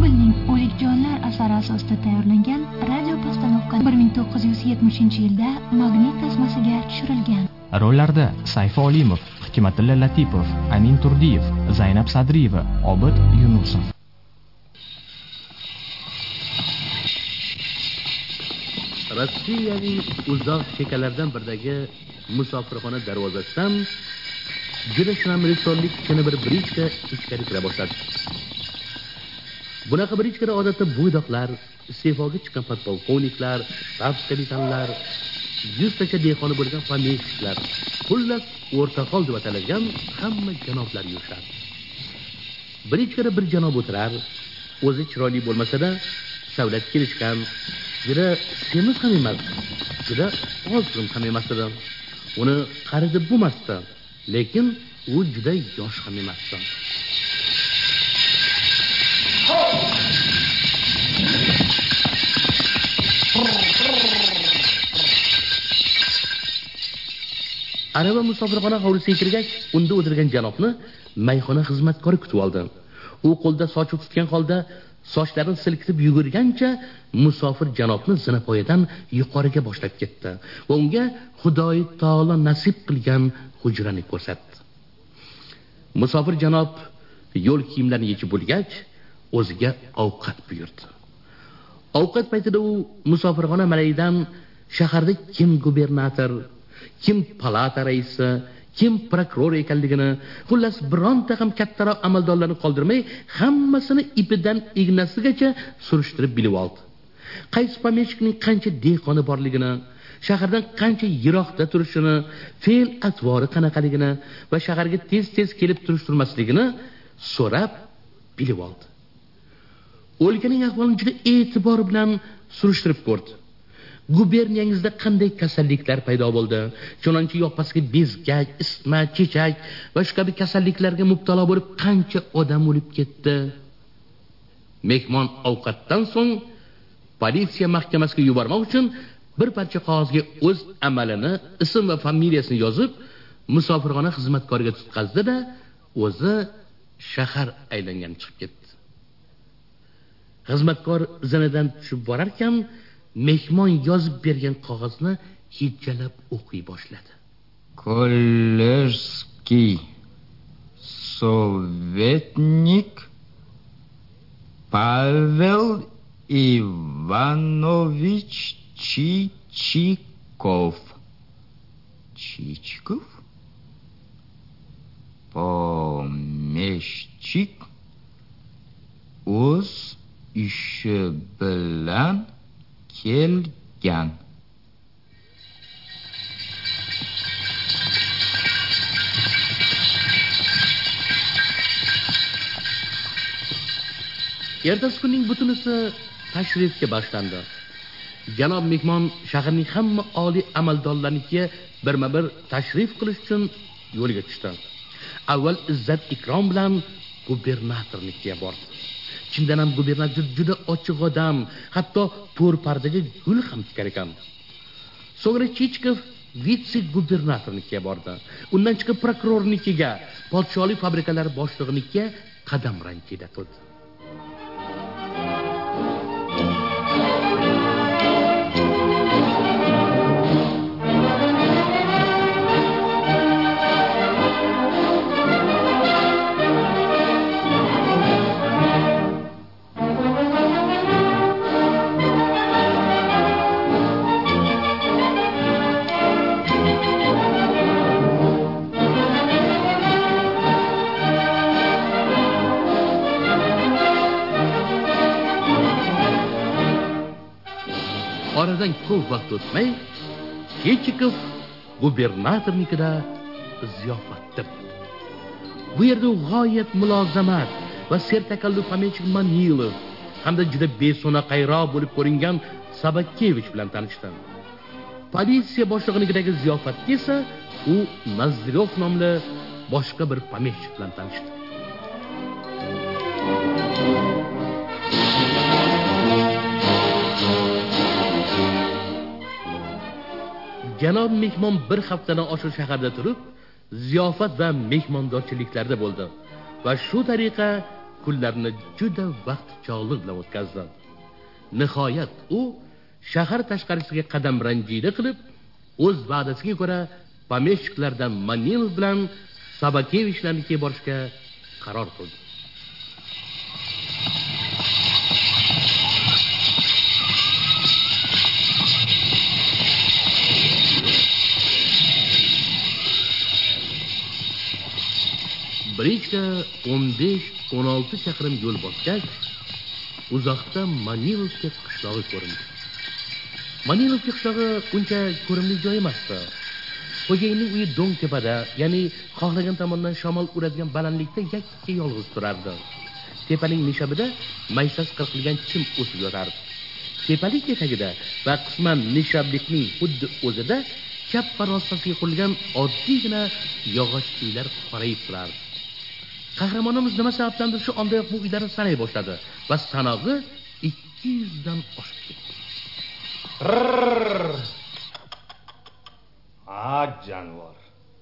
Gogolning O'lik jonlar asari asosida tayyorlangan radio postanovka 1970-yilda magnit tasmasiga tushirilgan. Rollarda Sayfi Olimov, Hikmatilla Latipov, Amin Turdiyev, Zaynab Sadriyeva, Obid Yunusov. Rossiyaning uzoq chekalaridan biridagi musofirxona darvozasidan juda shamrisonlik kichkina bir brichka ichkari kira boshladi. Bunaqa brichkada odatda bo'ydoqlar, iste'foga chiqqan podpolkovniklar, shtab kapitanlar, 100 tacha dehqoni bo'lgan pomeshchiklar, xullas o'rtaqol deb atalgan hamma janoblar yurishadi. Brichkada bir janob o'tirar, o'zi chiroyli bo'lmasa-da, savlat kelishgan, juda semiz ham emas, juda ozg'in ham emas edi. Uni qari deb bo'lmasdi, lekin u juda yosh ham emasdi. Arava musofirxona hovlisiga kirgach, unda o'tirgan janobni mayxona xizmatkori kutib oldi. U qo'lda sochi tutgan holda sochlarini silkitib yugurgancha musofir janobni zinapoyadan yuqoriga boshlab ketdi va unga Xudoy taolo nasib qilgan hujrani ko'rsatdi. Musofir janob yo'l kiyimlarini yechib bo'lgach, o'ziga ovqat buyurdi. Ovqat paytida u musofirxona malayidan shaharda kim gubernator, kim palata raisi, kim prokuror ekanligini, xullas bironta ham kattaroq amaldorlarni qoldirmay, hammasini ipidan ignasigacha surishtirib bilib oldi. Qaysi pomeshchikning qancha dehqoni borligini, shahardan qancha yiroqda turishini, fe'l atvori qanaqaligini va shaharga tez-tez kelib turishtirmasligini so'rab bilib oldi. O'lkaning ahvolini juda e'tibor bilan surishtirib ko'rdi. Guberniyangizda qanday kasalliklar paydo bo'ldi? Chunonchi yoppasiga bezgak, isitma, chechak va shu kabi kasalliklarga mubtalo bo'lib qancha odam o'lib ketdi? Mehmon ovqatdan so'ng politsiya mahkamasiga yubormoq uchun bir parcha qog'ozga o'z amalini, ism va familiyasini yozib, musofirxona xizmatkoriga tutqazdi-da, o'zi shahar aylangan chiqib ketdi. Xizmatkor zinadan tushib borar ekan, mehmon yozib bergan qog'ozni hijjalab o'qiy boshladi. Kolležský sovetnik Pavel Ivanovič Chichikov. Chichikov? Pomeshchik o'z ishi bilan kelgan. Ertasi kunning butunisi tashrifga boshlandi. Janob mehmon shaharning hamma oliy amaldorlariga birma-bir tashrif qilish uchun yo'lga tushdi. Avval izzat ikrom bilan gubernatornikiga bordi. Chindan ham gubernator juda ochiq odam, hatto to'r pardaga gul ham tikar ekan. So'ngra Chichikov vitse-gubernatornikiga bordi. Undan chiqib prokurornikiga, podshohlik fabrikalari boshlig'inikiga qadam ranchida turdi. Oradan ko'p vaqt o'tmay, Chichikov gubernatornikida ziyofatda bo'ldi. Bu yerda g'oyat mulozamat va sertakalluf pomeshchik Manilov hamda juda besona qayroq bo'lib ko'ringan Sabakevich bilan tanishdi. Politsiya boshlig'inikidagi ziyofatda esa u Nazirov nomli boshqa bir pomeshchik bilan tanishdi. Janob mehmon bir haftadan oshiq shaharda turib, ziyofat va mehmondorchiliklarda bo'ldi va shu tariqa kunlarni juda vaqtichog'lik bilan o'tkazdi. Nihoyat u shahar tashqarisiga qadam ranjida qilib, o'z va'dasiga ko'ra pomeshchiklardan Manilov bilan Sabakevichlarnikiga borishga qaror qildi. Birikda 15-16 chaqirim yo'l bosgach, uzoqda Manilovga qishlog'i ko'rindi. Manilovga qishlog'i uncha ko'rimli joy emasdi. Xo'jayinning uyi do'ng tepada, ya'ni xohlagan tomondan shamol uradigan balandlikda yakka yolg'iz turardi. Tepaning nishabida maysas qirqilgan chim o'sib yotardi. Tepalik etagida va qisman nishablikning xuddi o'zida chap farosasiga qurilgan oddiygina yog'och uylar qorayib turardi. Qahramonimiz nima sababdandir shu ondayoq bu uylarni sanay boshladi va sanog'i 200 dan oshib ketdi. Jonivor.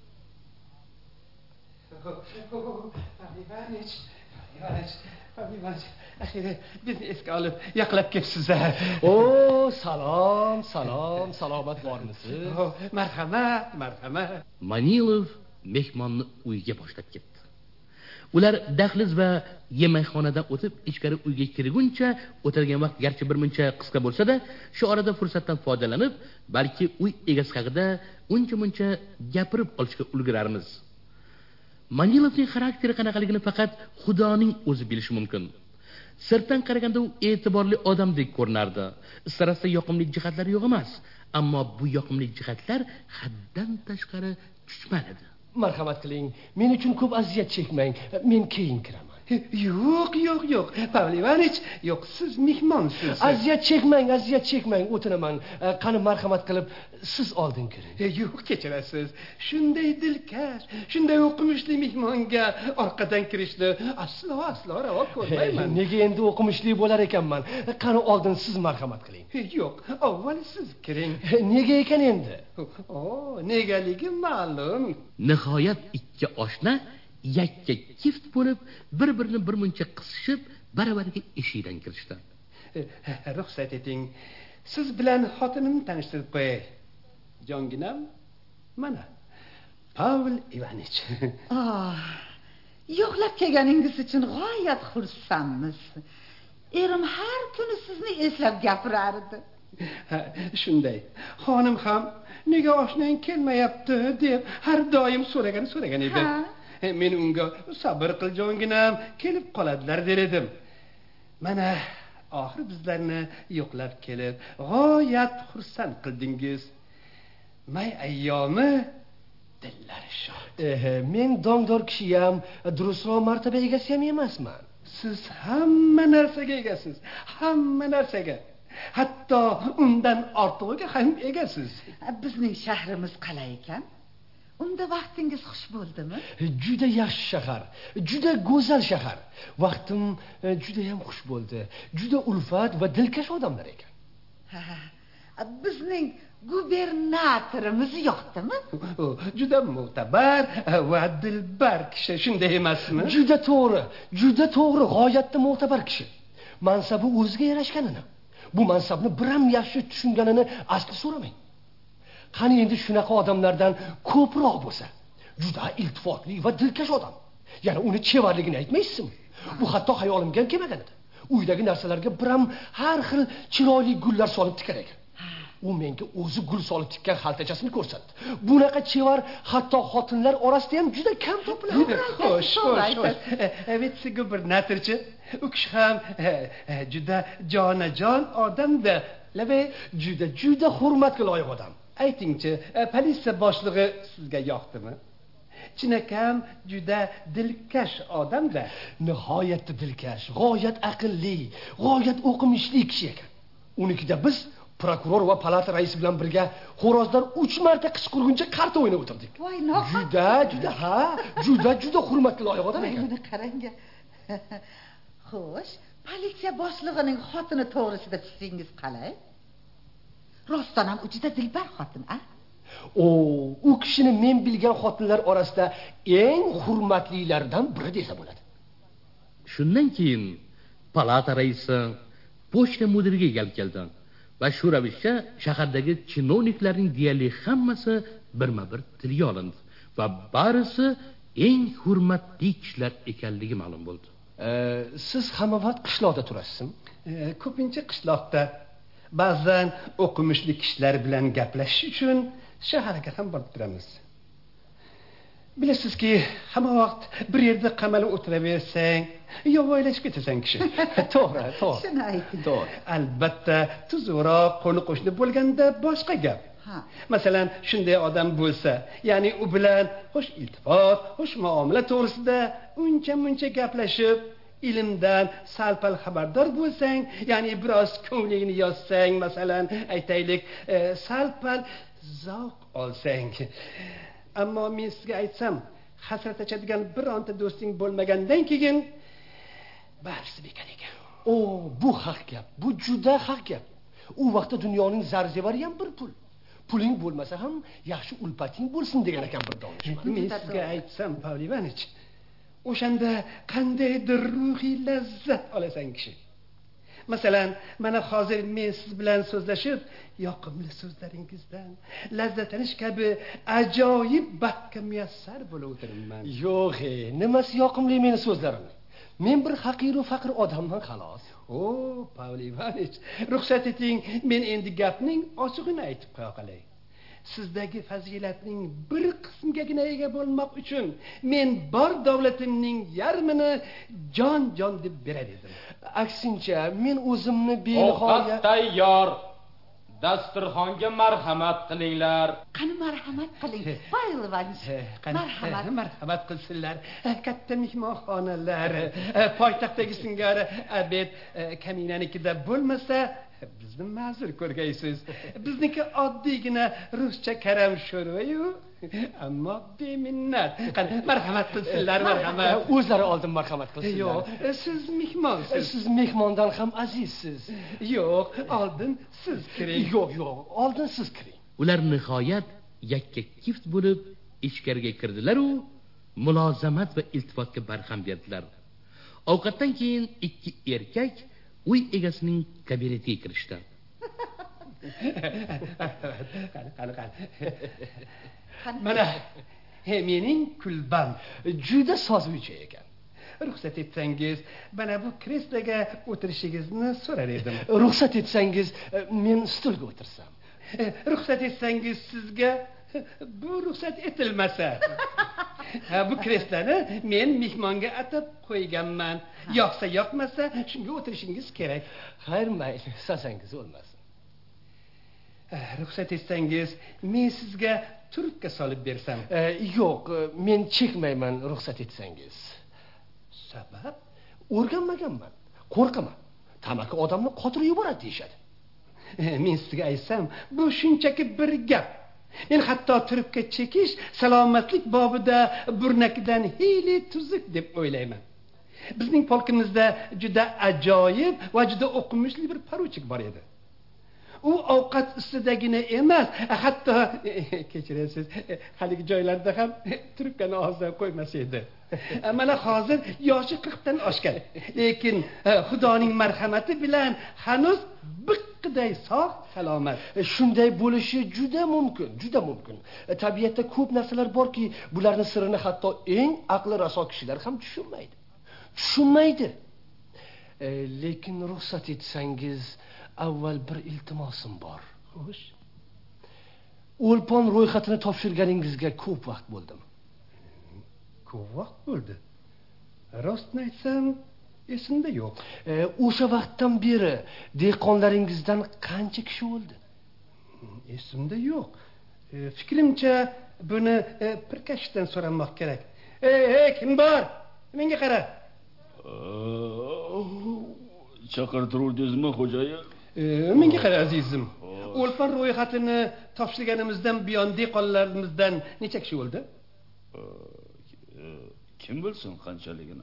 Ivaniç, bizni esga olib yaqlab kelibsiz. Salom, salomat bormisiz? Marhamat. Manilov mehmonni uyga boshlab ketdi. Ular dahliz va yemekxonadan o'tib ichkari uyga kirguncha o'tirgan vaqt garchi bir muncha qisqa bo'lsa-da, shu orada fursatdan foydalanib, balki uy egasi haqida uncha-muncha gapirib olishga ulgurarmiz. Manilovning xarakteri qanaqaligini faqat Xudoning o'zi bilishi mumkin. Sirtdan qaraganda u e'tiborli odamdek ko'rinardi. Istarasida yoqimli jihatlari yo'q emas, ammo bu yoqimli jihatlar haddan tashqari chuchmal edi. Marhamat qiling, men uchun ko'p aziyat chekmang. Men keyin kiraman. Yo'q. Pavel Ivanich, yo'q, siz mehmonsiz. Aziyat chekmang, o'tinaman. Qani marhamat qilib, siz oldin kiring. Yo'q, kechirasiz. Shunday dilkash, shunday o'qimishli mehmonga orqadan kirishni aslo ravo ko'rmayman. Nega endi o'qimishli bo'lar ekanman? Qani oldin siz marhamat qiling. Yo'q, avval siz kiring. Nega ekan endi? Negaligi ma'lum. Nihoyat ikki oshna yakka kift bo'lib, bir-birini bir muncha qisishib, baravariga eshikdan kirishdi. Ruxsat eting. Siz bilan xotinimni tanishtirib qo'yay. Jonginam, mana Pavel Ivanich. Yo'qlab kelganingiz uchun g'oyat xursandmiz. Erim har kuni sizni eslab gapirardi. Shunday. Xonim ham nega oshnang kelmayapti deb har doim so'ragan edi. Men unga sabr qil jonginam, kelib qoladilar der edim. Mana oxir bizlarni yo'qlab kelib, g'oyat xursand qildingiz. May ayyomi dillari shod. Men dongdor kishiyam, durustroq martaba egasi ham emasman. Siz hamma narsaga egasiz. Hamma narsaga. Hatto undan ortig'iga ham egasiz. Bizning shahrimiz qalay ekan? Unda vaqtingiz xush bo'ldimi? Juda yaxshi shahar, juda go'zal shahar. Vaqtim juda ham xush bo'ldi. Juda ulfat va dilkash odamlar ekan. Bizning gubernatorimiz yo'qdimi? Juda mo'tabar va dilbar kishi, shunday emasmi? Juda to'g'ri, g'oyatda mo'tabar kishi. Mansabi o'ziga yarashganini, bu mansabni bir ham yaxshi tushunganini asli so'ramang. Qani endi shunaqa odamlardan ko'proq bo'lsa, juda iltifotli va dilkash odam. Yana uni chevarligini aytmaysizmi? Bu hatto hayolimga ham kelmagan edi. Uydagi narsalarga bir ham har xil chiroyli gullar solib tikar ekan. U menga o'zi gul solib tikkan xaltachasini ko'rsatdi. Bunaqa chevar hatto xotinlar orasida ham juda kam topiladi. Xo'sh. Vitse-gubernatorchi, u kishi ham juda jonajon odamda. Labay juda hurmatga loyiq odam. Aytingchi, politsiya boshlig'i sizga yoqdimi? Chinakam juda dilkash odamda. Nihoyatda dilkash, g'oyat aqlli, g'oyat o'qimishli kishi ekan. Unikida biz prokuror va palata raisi bilan birga xo'rozdan 3 marta qichqirguncha qarta o'ynab o'tirdik. Voy, nohaq. Juda hurmatga loyiq odam ekan. Buni qarang. Xo'sh, politsiya boshlig'ining xotini to'g'risida fikringiz qalay? Rostdan ham juda dilbar xotin, a? U kishini men bilgan xotinlar orasida eng hurmatlilardan biri desa bo'ladi. Shundan keyin palata raisi pochta mudiriga kelib keldi va shu ravishda shahardagi chinovniklarning deyarli hammasi birma-bir tilga olindi va barisi eng hurmatli kishilar ekanligi ma'lum bo'ldi. Siz hamma vaqt qishloqda turasizmi? Ko'pincha qishloqda, ba'zan o'qimishli kishilar bilan gaplashish uchun shaharga ham borib turamiz. Bilasizki, hamma vaqt bir yerda qamalib o'tiraversang, yovvoyilashib ketasan kishi. To'g'ri. Shuni ayting. To'g'ri. Albatta, tuzukroq qo'ni-qo'shni bo'lganda boshqa gap. Masalan, shunday odam bo'lsa, ya'ni u bilan xush iltifot, xush muomala to'g'risida uncha-muncha gaplashib, ilmdan sal-pal xabardor bo'lsang, ya'ni biroz ko'nglingni yozsang, masalan, aytaylik, sal-pal zavq olsang. Ammo men sizga aytsam, hasrat ochadigan bironta do'sting bo'lmagandan keyin barisi bekor ekan. Bu haq gap. Bu juda haq gap. U vaqtda dunyoning zarzevari ham bir pul. Puling bo'lmasa ham yaxshi ulfating bo'lsin degan ekan bir donishmand. Men sizga aytsam, Pavel Ivanich, o'shanda qandaydir ruhiy lazzat olasan kishi. Masalan, mana hozir men siz bilan so'zlashib, yoqimli so'zlaringizdan lazzatlanish kabi ajoyib baxtga muyassar bo'lib o'tiribman. Yo'q, nimasi yoqimli meni so'zlarim? Men bir haqiru faqir odamman xolos. Pavel Ivanich, ruxsat eting, men endi gapning ochiqini aytib qo'ya qolay. Sizdagi fazilatning bir qismigagina ega bo'lmoq uchun men bor davlatimning yarmini jon deb berar edim. Aksincha, men o'zimni benihoya... Ovqat tayyor. Dasturxonga marhamat qilinglar. Qani marhamat qiling. Pavel Ivanich, marhamat qilsinlar. Katta mehmonxonalar, poytaxtdagi singari abed kaminanikida bo'lmasa, bizni ma'zur ko'rgaysiz. Bizniki oddiygina ruscha karam sho'rva-yu, ammo beminnat. Qani marhamat qilsinlar, marhamat. O'zlari oldin marhamat qilsinlar. Yo'q, siz mehmonsiz. Siz mehmondan ham azizsiz. Yo'q, oldin siz kiring. Yo'q, oldin siz kiring. Ular nihoyat yakka-kift bo'lib ichkariga kirdilar-u, mulozamat va iltifotga barham berdilar. Ovqatdan keyin ikki erkak uy egasining kabinetiga kirishdi. Mana mening kulbam juda sozuvchi ekan. Ruxsat etsangiz, mana bu kresloga o'tirishingizni so'rar edim. Ruxsat etsangiz, men stulga o'tirsam. Ruxsat etsangiz sizga, bu ruxsat etilmasa. Bu kresloni men mehmonga atab qo'yganman. Yoqsa yoqmasa, shunga o'tirishingiz kerak. Xayr, mayli, sasangiz bo'lmasin. Ruxsat etsangiz, men sizga turibga solib bersam. Yo'q, men chekmayman, ruxsat etsangiz. Sabab? O'rganmaganman, qo'rqaman. Tamaki odamni qotirib yuboradi deyshadi. Men sizga aytsam, bu shunchaki bir gap. Men hatto turibga chekish salomatlik bobida burnakidan hiyli tuzuk deb o'ylayman. Bizning polkimizda juda ajoyib va juda o'qimishli bir poruchik bor edi. U ovqat ustidagina emas, hatto kechirasiz, haligi joylarda ham turibgani og'zidan qo'ymas edi. Mana hozir yoshi 40 dan oshgan, lekin Xudoning marhamati bilan hanuz biqqiday sog' salomat. Shunday bo'lishi juda mumkin. Tabiatda ko'p narsalar borki, bularning sirini hatto eng aqli raso kishilar ham tushunmaydi. Lekin ruxsat etsangiz, avval bir iltimosim bor. Xo'sh. O'lpon ro'yxatini topshirganingizga ko'p vaqt bo'ldi. Ko'p vaqt bo'ldi. Rostni aytsam, esimda yo'q. O'sha vaqtdan beri dehqonlaringizdan qancha kishi o'ldi? Esimda yo'q. Fikrimcha buni Pirkashdan so'ramoq kerak. Kim bor? Menga qara. Chaqirtirdingizmi, xo'jayin? Menga qara azizim. O'lpon ro'yxatini topshirganimizdan buyon dehqonlarimizdan necha kishi o'ldi? Kim bilsin qanchaligini?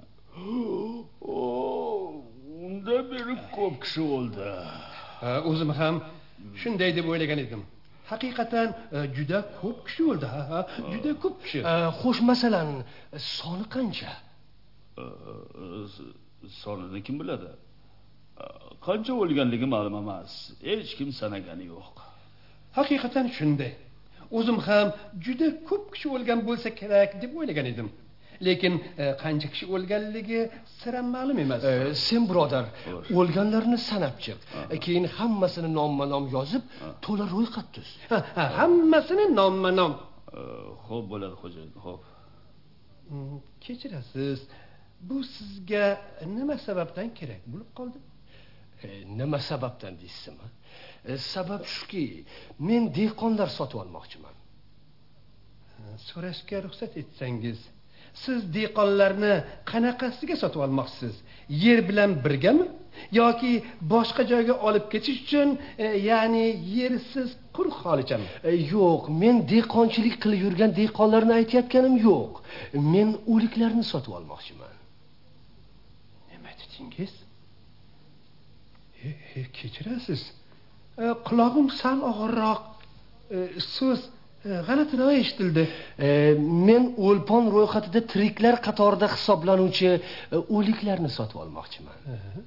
Unda beri ko'p kishi o'ldi. O'zim ham shunday deb o'ylagan edim. Haqiqatan juda ko'p kishi o'ldi. Juda ko'p kishi. Xo'sh, masalan, soni qancha? Sonini kim biladi? Qancha o'lganligi ma'lum emas. Hech kim sanagani yo'q. Haqiqatan shunday. O'zim ham juda ko'p kishi o'lgan bo'lsa kerak deb o'ylagan edim. Lekin qancha kishi o'lganligi sira ma'lum emas. Sen birodar, o'lganlarni sanab chiq. Keyin hammasini nomma-nom yozib, to'la ro'yxat tuz. Hammasini nomma-nom. Xo'p bo'ladi, xo'jayin, xo'p. Kechirasiz. Bu sizga nima sababdan kerak bo'lib qoldi? Nima sababdan deysizmi? Sabab shuki, men dehqonlar sotib olmoqchiman. So'rashga ruxsat etsangiz, siz dehqonlarni qanaqasiga sotib olmoqchisiz? Yer bilan birgami yoki boshqa joyga olib ketish uchun, ya'ni yersiz quruq holichami? Yo'q, men dehqonchilik qilib yurgan dehqonlarni aytayotganim yo'q. Men o'liklarni sotib olmoqchiman. Nima dedingiz? Kechirasiz. Quloqim sal og'irroq. So'z g'alatiroq eshitildi. Men o'lpon ro'yxatida tiriklar qatorida hisoblanuvchi o'liklarni sotib olmoqchiman.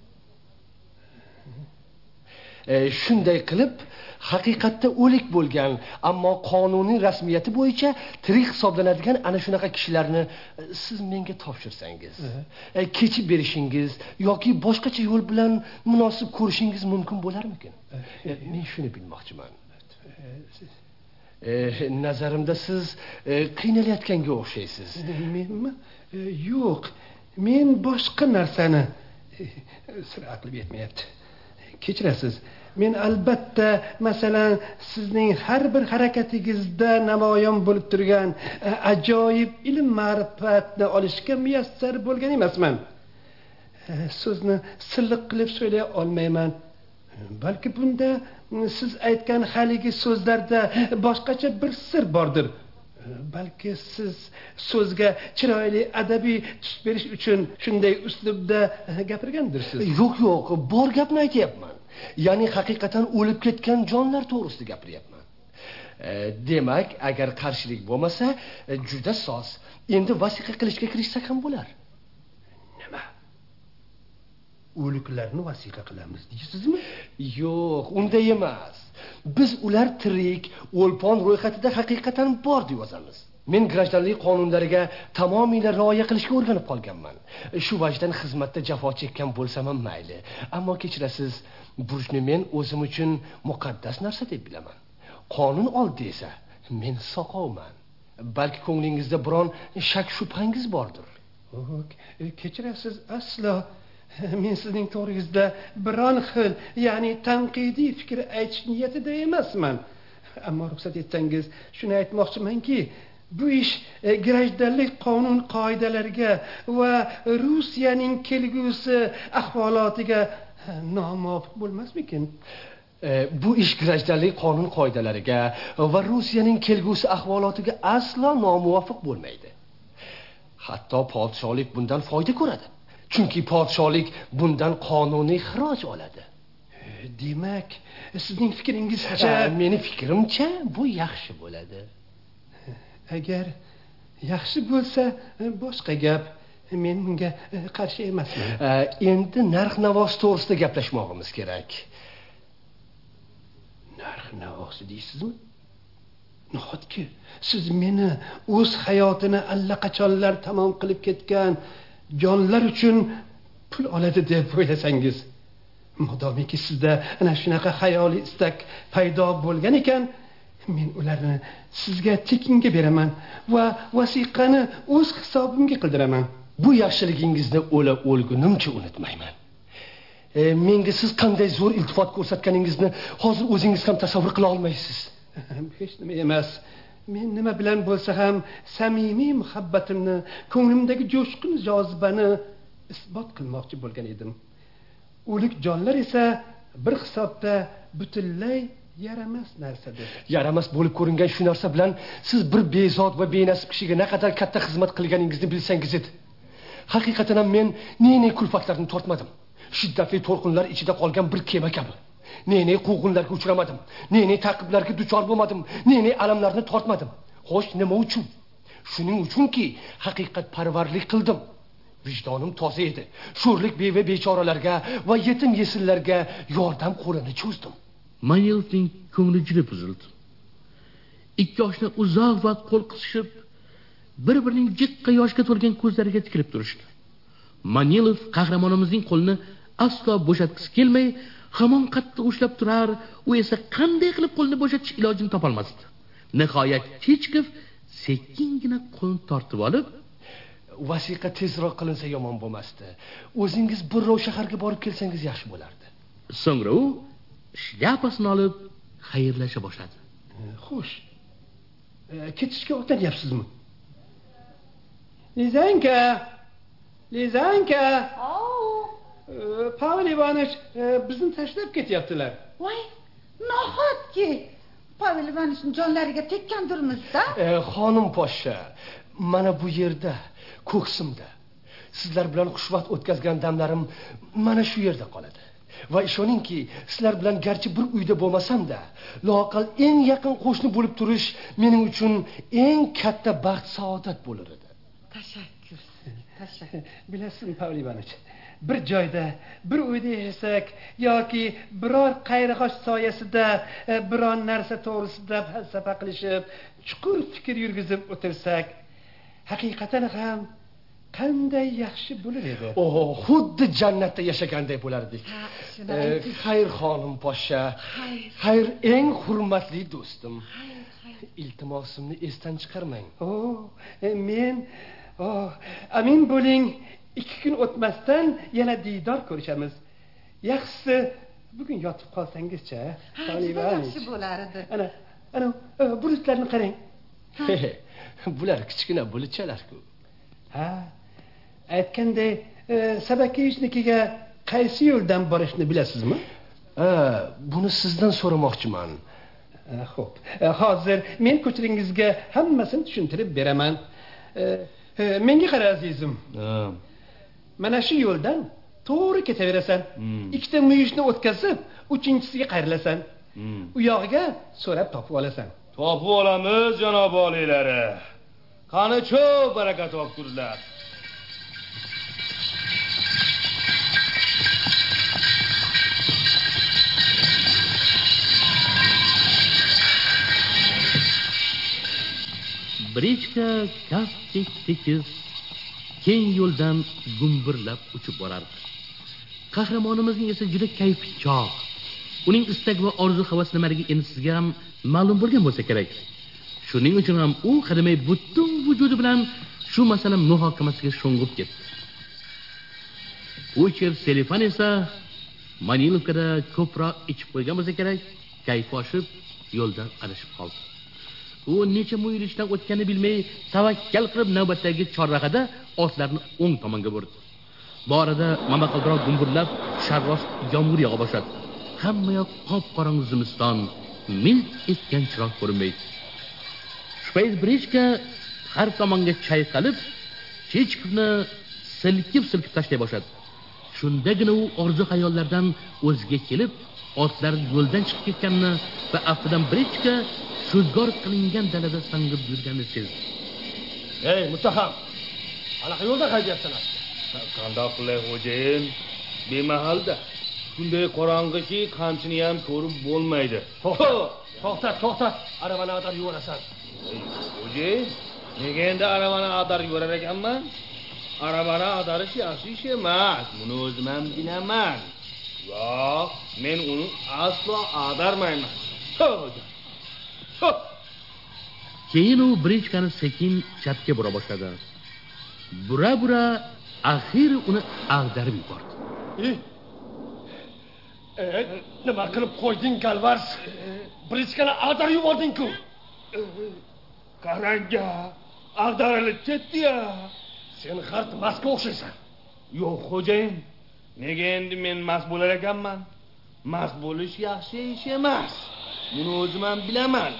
Shunday qilib, haqiqatda o'lik bo'lgan, ammo qonuniy rasmiyati bo'yicha tirik hisoblanadigan ana shunaqa kishilarni siz menga topshirsangiz, kechib berishingiz yoki boshqacha yo'l bilan munosib ko'rishingiz mumkin bo'larmikin? Men shuni bilmoqchiman. Nazarimda siz qiynalayotganga o'xshaysiz. Menmi? Yo'q, men boshqa narsani sira aqlim yetmayapti. Kechirasiz. Men albatta, masalan, sizning har bir harakatingizda namoyon bo'lib turgan ajoyib ilm ma'rifatni olishga muyassar bo'lgan emasman. So'zni silliq qilib so'lay olmayman. Balki bunda siz aytgan haligi so'zlarda boshqacha bir sir bordir. Balki siz so'zga chiroyli adabiy tus berish uchun shunday uslubda gapirgandirsiz. Yo'q, bor gapni aytayapman. Ya'ni haqiqatan o'lib ketgan jonlar to'g'risida gapiryapman. Demak, agar qarshilik bo'lmasa, juda soz. Endi vasiqa qilishga kirishsak ham bo'lar. Nima? O'liklarni vasiqa qilamiz deysizmi? Yo'q, unday emas. Biz ular tirik, o'lpon ro'yxatida haqiqatan bor deb yozamiz. Men grajdanlik qonunlariga tamomila rioya qilishga o'rganib qolganman. Shu vajdan xizmatda jafo chekkan bo'lsam ham mayli. Ammo kechirasiz, burchni men o'zim uchun muqaddas narsa deb bilaman. Qonun oldi esa, men soqovman. Balki ko'nglingizda biron shak shubhangiz bordir. Kechirasiz, aslo men sizning to'g'ringizda biron xil, ya'ni tanqidiy fikr aytish niyatida emasman. Ammo ruxsat etsangiz, shuni aytmoqchimanki, bu ish grajdanlik qonun qoidalariga va Rossiyaning kelgusi ahvolotiga nomuvofiq bo'lmasmikin? Bu ish grajdanlik qonun qoidalariga va Rossiyaning kelgusi ahvolotiga aslo nomuvofiq bo'lmaydi. Hatto podshohlik bundan foyda ko'radi. Chunki podshohlik bundan qonuniy xiroj oladi. Demak, sizning fikringizcha, meni fikrimcha bu yaxshi bo'ladi. Agar yaxshi bo'lsa, boshqa gap. Men bunga qarshi emasman. Endi narx-navosi to'g'risida gaplashmoqimiz kerak. Narx-navosi deysizmi? Nahotki siz meni o'z hayotini allaqachonlar tamom qilib ketgan jonlar uchun pul oladi deb o'ylasangiz, modomiki sizda ana shunaqa xayoliy istak paydo bo'lgan ekan, men ularni sizga tekinga beraman va vasiqani o'z hisobimga qildiraman. Bu yaxshiligingizni o'lgunimcha unutmayman. Menga siz qanday zo'r iltifot ko'rsatganingizni hozir o'zingiz ham tasavvur qila olmaysiz. Hech nima emas. Men nima bilan bo'lsa ham samimiy muhabbatimni, ko'nglimdagi jo'shqin jozibani isbot qilmoqchi bo'lgan edim. O'lik jonlar esa bir hisobda butunlay yaramas narsadir. Yaramas bo'lib ko'ringan shu narsa bilan siz bir bezod va benasib kishiga naqadar katta xizmat qilganingizni bilsangiz edi. Haqiqatan ham men ne kulfatlarni tortmadim. Shiddatli to'lqinlar ichida qolgan bir kema kabi. Ne quvg'inlarga uchramadim. Ne ta'qiblarga duchor bo'lmadim. Ne alamlarni tortmadim. Xo'sh, nima uchun? Shuning uchunki, haqiqat parvarlik qildim. Vijdonim toza edi. Sho'rlik beva bechoralarga va yetim yesillarga yordam qo'lini cho'zdim. Manilovning ko'ngli juda buzildi. Ikki oshna uzoq vaqt qo'l qisishib, bir-birining jiqqa yoshga to'lgan ko'zlariga tikilib turishdi. Manilov qahramonimizning qo'lini aslo bo'shatgisi kelmay, hamon qattiq ushlab turar, u esa qanday qilib qo'lni bo'shatish ilojini topolmasdi. Nihoyat Chechkov sekingina qo'lni tortib olib, "Vasiqa tezroq qilinsa yomon bo'lmasdi. O'zingiz birrov shaharga borib kelsangiz yaxshi bo'lardi." So'ngra u shlyapasini olib xayrlasha boshladi. Xo'sh. Ketishga otanyapsizmi? Lizanka. Pavel Ivanovich bizni tashlab ketyaptilar. Voy, nahotki Pavel Ivanovichning jonlariga tekkandirmiz-da? Xonim poshsha, mana bu yerda, ko'ksimda sizlar bilan xushvaqt o'tkazgan damlarim mana shu yerda qoladi. Va ishoningki, sizlar bilan garchi bir uyda bo'lmasam-da, loaqal eng yaqin qo'shni bo'lib turish mening uchun eng katta baxt saodat bo'lar edi. Tashakkur. Bilasizmi, Pavel Ivanovich, bir joyda, bir uyda yashasak yoki biror qayrag'och soyasida biror narsa to'g'risida falsafa qilishib, chuqur fikr yurgizib o'tirsak, haqiqatan ham qanday yaxshi bo'lar edi. Xuddi jannatda yashaganday bo'lardik. Xayr xonim poshsha. Xayr eng hurmatli do'stim. Iltimosimni esdan chiqarmang. Men amin bo'ling, 2 kun o'tmasdan yana diydor ko'rishamiz. Yaxshisi bugun yotib qolsangiz-chi, yaxshi bo'lar edi. Ana bulutlarni qarang. Bular kichkina bulutchalar-ku. Aytganday, Sabakevichnikiga qaysi yo'ldan borishni bilasizmi? Buni sizdan so'ramoqchiman. Xo'p, hozir men ko'chiringizga hammasini tushuntirib beraman. Menga qara azizim. Mana shu yo'ldan to'g'ri ketaverasan. 2 ta muyishni o'tkazib, 3-chisiga qayrilasan. U yog'iga so'rab topib olasan. Topib olamiz, janob oliylari. Qani cho'p baraka topkurlar. Brichka kaftdek tekis keng yo'ldan gumbirlab uchib borardi. Qahramonimizning esa juda kayfi chog'. Uning istak va orzu havasi nimaliga endi sizga ham ma'lum bo'lgan bo'lsa kerak. Shuning uchun ham u qadamay butun vujudi bilan shu masala muhokamasiga sho'ng'ib ketdi. Ucher Selifan esa Manilovkada ko'proq ichib qo'ygan bo'lsa kerak, kayfi oshib yo'ldan adashib qoldi. U necha muyilishdan o'tganini bilmay, tavakkal qilib navbatdagi chorrag'ada otlarni o'ng tomonga burdi. Borida momaqaldiroq gumburlab, sharros yomg'ir yog'a boshladi. Hamma yoq qop-qorong'i zimiston, milt etgan chiroq ko'rinmaydi. Shpayz Brichka har tomonga chayqalib, Chechkovni silkib tashlay boshladi. Shundagina u orzu xayollardan o'ziga kelib, otlar yo'ldan chiqib ketganini va aftidan Brichka so'zgor qilingan dalada sangib yurganini sezdi. "Ey, muttaham, anaqa yo'lda haydayapsizlar?" Qandoq qilay xo'jayin? Bemahalda. Shunday qorong'iki, qamchini ham ko'rib bo'lmaydi. To'xtat. Aravani ag'darib yuborasan. Xo'jayin, nega endi aravani ag'darib yuborar ekanman? Aravani ag'darish yaxshi ish emas. Buni o'zim ham bilaman. Yo'q, men uni aslo ag'darmayman. Keyin u Brichkani sekin chatga bura boshladi. Bura axir uni ag'darib yubordi. Nima qilib qo'yding, Galvars? Brichkani ag'darib yubording-ku. Qaranga, ag'darilib ketdi-ya. Sen g'art masga o'xshaysan. Yo'q, xo'jayin. Nega endi men mas bo'lar ekanman? Mas bo'lish yaxshi ish emas. Buni o'zim ham bilaman.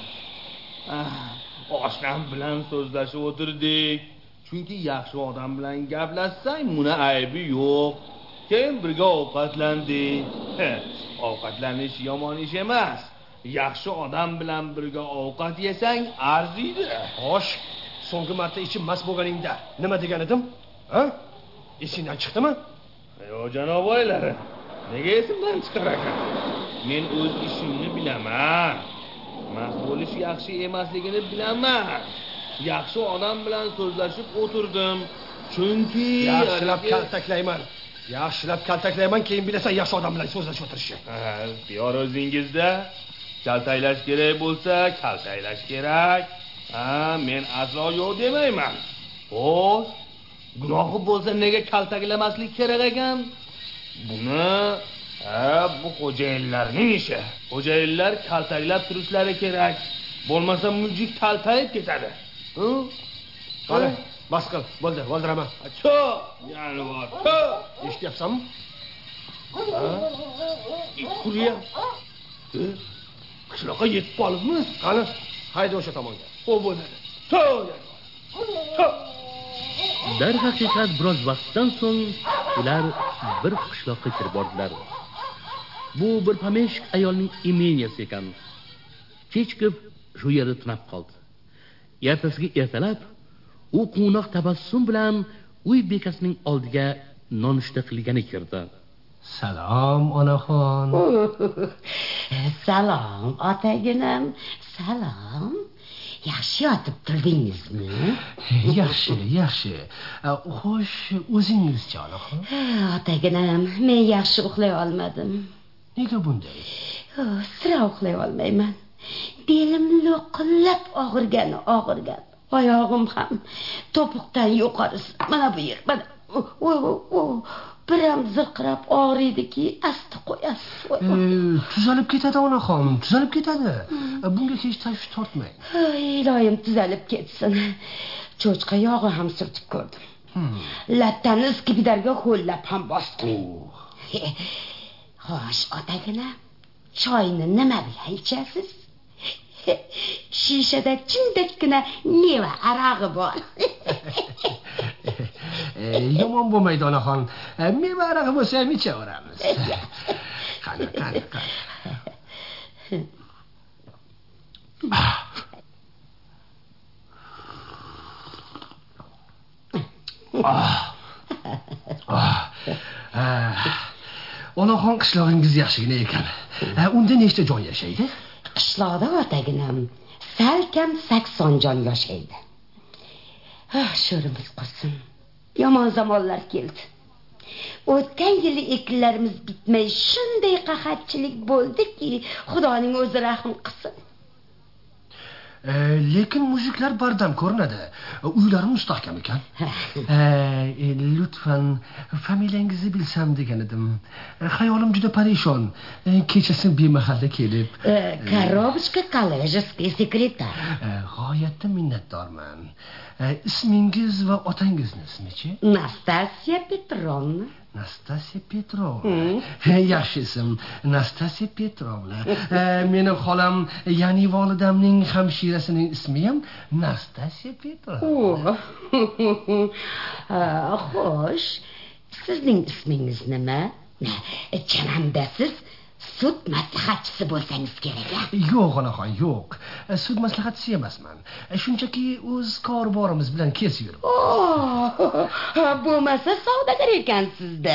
Oshnam bilan so'zlashib o'tirdik. Chunki yaxshi odam bilan gaplashsang, buni aybi yo'q. Keyin birga ovqatlandik. Ovqatlanish yomon ish emas. Yaxshi odam bilan birga ovqat yesang arziydi. Xo'sh, so'nggi marta ichib mas bo'lganingda nima degan edim? Esingdan chiqdimi? Yo'q, janob oylari. Nega esimdan chiqar ekan? Men o'z ishimni bilaman. Mast bo'lish yaxshi emasligini bilaman. Yaxshi odam bilan so'zlashib o'tirdim. Chunki yaxshilab kaltaklayman. Yaxshilab kaltaklayman, keyin bilasan yaxshi odam bilan so'zlashib o'tirishni. Yor o'zingizda kaltaklash kerak bo'lsa, kaltaklash kerak. Men aslo yo'q demayman. Xo'sh, gunohi bo'lsa nega kaltaklamaslik kerak ekan? Buni bu xo'jayinlarning ishi. Xo'jayinlar kaltaklab turishlari kerak. Bo'lmasa mujik kaltayib ketadi. Qani, bas qil. Bo'ldi, o'ldiraman. Cho, yani bor. Eshityapsanmi? Kuryapti. Qishloqqa yetib qolibmiz. Qani, hayda o'sha tomonga. Xo'p bo'ladi. Cho. Darhaqiqat biroz vaqtdan so'ng ular bir qishloqqa kirib bordilar. Bu bir pomeshk ayolning imeniyasi ekan. Kechqurun shu yerda tunab qoldi. Ertasiga ertalab u quvnoq tabassum bilan uy bekasining oldiga nonushta qilgani kirdi. Salom, onaxon. Salom, otaginam. Salom. Yaxshi yotib turdingizmi? Yaxshi. Xo'sh, o'zingizchi, onaxon? Otaginam, men yaxshi uxlay olmadim. Nega bunday? Sira uxlay olmayman. Belim lo'qillab og'irgan. Oyog'im ham to'piqdan yuqorisi. Mana bu yer, mana. Biram zirqirab og'riydiki, asti qo'yasiz. Tuzalib ketadi, onaxon, tuzalib ketadi. Bunga hech tashvish tortmang. Iloyim tuzalib ketsin. Cho'chqa yog'i ham surtib ko'rdim. Lattani iskibidarga ho'llab ham bosdim. Xo'sh, otagina, choyni nima bilan ichasiz? Shishada chindakkina meva arog'i bor. Yomon bo'lmaydi, onaxon. Meva arog'i bo'lsa ham ichaveramiz. Qani. Onaxon, qishlog'ingiz yaxshigina ekan. Unda nechta jon yashaydi? Qishloqda otaginam salkam 80 jon yashaydi. Sho'rimiz qursin. Yomon zamonlar keldi. O'tgan yili ekinlarimiz bitmay shunday qahatchilik bo'ldiki, Xudoning o'zi rahim qilsin. Lekin mujiklar bardam ko'rinadi. Uylari mustahkam ekan. Lutfan, familiyangizni bilsam degan edim. Xayolim juda parishon. Kechasi bemahalla kelib. Korobichka Kalejskiy sekretar. G'oyatda minnatdorman. Ismingiz va otangizning ismi-chi? Nastasiya Petrovna. Nastasiya Petrovna. Yaxshi ism, Nastasiya Petrovna. Meni xolam, ya'ni volidamning hamshirasining ismi ham Nastasiya Petrovna. Xo'sh, sizning ismingiz nima? Chanamdasiz sud maslahatchisi bo'lsangiz kerak. Yo'q, onaxon, yo'q. Sud maslahatchisi emasman. Shunchaki o'z kor-borimiz bilan kesib yurib. Bo'lmasa savdogar ekansiz-da.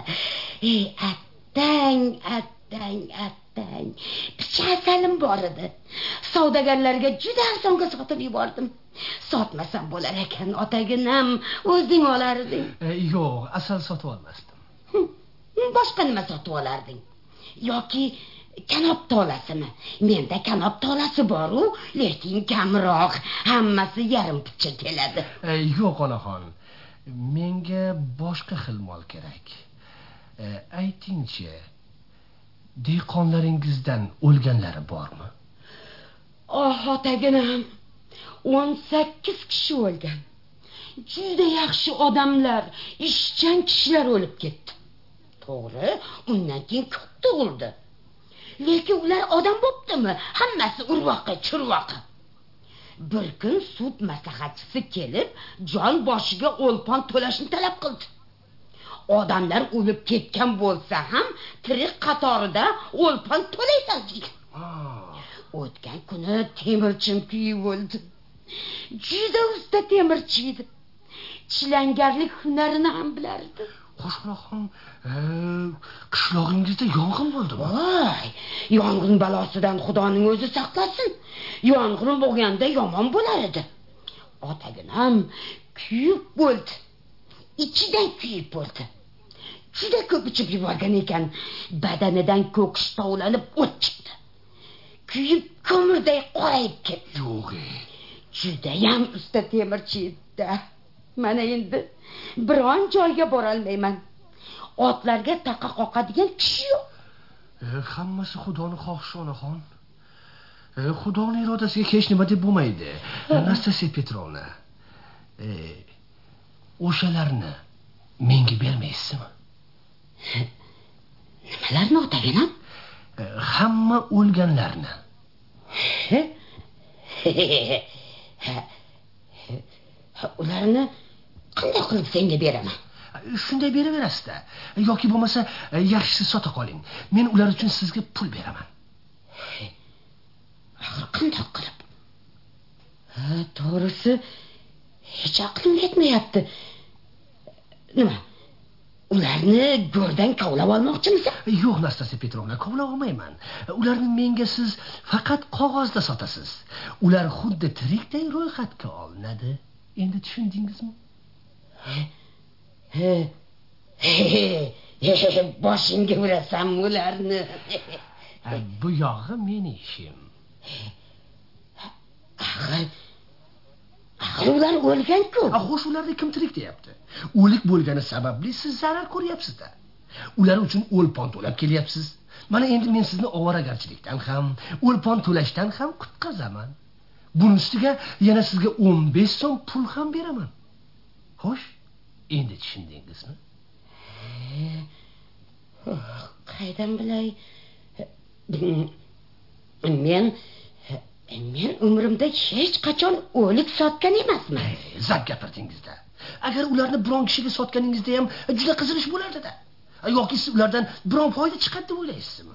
Attang. Pichasalim bor edi. Savdogarlarga juda arzonga sotib yubordim. Sotmasam bo'lar ekan, otaginam, o'zing olarding. Yo'q, asal sotib olmasdim. Boshqa nima sotib olarding? Yoki kanob tolasimi? Menda kanob tolasi bor-u, lekin kamroq, hammasi yarim picha keladi. Yo'q, onaxon. Menga boshqa xil mol kerak. Aytingchi, dehqonlaringizdan o'lganlari bormi? Otaginam, 18 kishi o'lgan. Juda yaxshi odamlar, ishchan kishilar o'lib ketdi. To'g'ri, undan keyin ko'p tug'ildi. Lekin ular odam bo'ptimi? Hammasi urvoqqa, churvoqqa. Bir kun sud maslahatchisi kelib, jon boshiga o'lpon to'lashni talab qildi. Odamlar o'lib ketgan bo'lsa ham, tirik qatorida o'lpon to'laysan deydi. O'tgan kuni temirchim kuyib o'ldi. Juda usta temirchi edi. chilangarlik hunarini ham bilardi. Xo'sh, onaxon, qishlog'ingizda yong'in bo'ldimi? Voy, yong'in balosidan Xudoning o'zi saqlasin. Yong'in bo'lganda yomon bo'lar edi. Otaginam kuyib bo'ldi. Ichidan kuyib bo'ldi. Juda ko'p ichib yuborgan ekan, badanidan ko'kish tovlanib o't chiqdi. Kuyib ko'mirday qorayib ketdi. Yo'q. Judayam usta temirchi edi. Mana endi biron joyga bora olmayman. Otlarga taqa qoqadigan kishi yo'q. Hammasi Xudoning xohishi onaxon. Xudoning irodasiga hech nima deb bo'lmaydi. Nastasiya Petrovna. O'shalarni menga bermaysizmi? Nimalarni otaginam? Hamma o'lganlarni. Ularni qanday qilib senga beraman? Shunday beraverasiz-da. Yoki bo'lmasa, yaxshisi sota qoling. Men ular uchun sizga pul beraman. Qanday qilib? To'g'risi, hech aqlim yetmayapti. Nima? Ularni go'rdan kovlab olmoqchimisan? Yo'q, Nastasiya Petrovna, kovlab olmayman. Ularni menga siz faqat qog'ozda sotasiz. Ular xuddi tirikday ro'yxatga olinadi. Endi tushundingizmi? Boshingga urasan ularni. Bu yog'i meni ishim. Axir ular o'lgan-ku. Xo'sh, ularni kim tirik deyapti? O'lik bo'lgani sababli siz zarar ko'ryapsiz-da. Ular uchun o'lpon to'lab kelyapsiz. Mana endi men sizni ovoragarchilikdan ham, o'lpon to'lashdan ham qutqazaman. Buning ustiga yana sizga 15 so'm pul ham beraman. Xo'sh, endi tushundingizmi? Qaydan bilay? Men umrimda hech qachon o'lik sotgan emasman. Zak gapirdingiz-da. Agar ularni biron kishiga sotganingizda ham juda qizilish bo'lardi-da. Yoki siz ulardan biron foyda chiqadi deb o'ylaysizmi?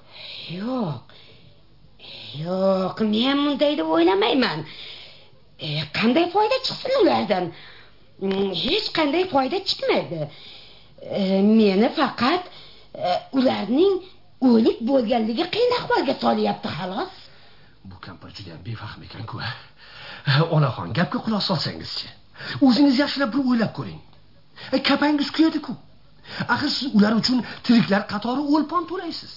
Yo'q, men bunday deb o'ylamayman. Qanday foyda chiqsin ulardan? Hech qanday foyda chiqmaydi. Meni faqat ularning o'lik bo'lganligi qiyin ahvolga solyapti, xolos. Bu kampir juda ham befahm ekan-ku. Onaxon, gapga quloq solsangiz-chi. O'zingiz yaxshilab bir o'ylab ko'ring. Kapangiz kuyadi-ku. Axir siz ular uchun tiriklar qatori o'lpon to'laysiz.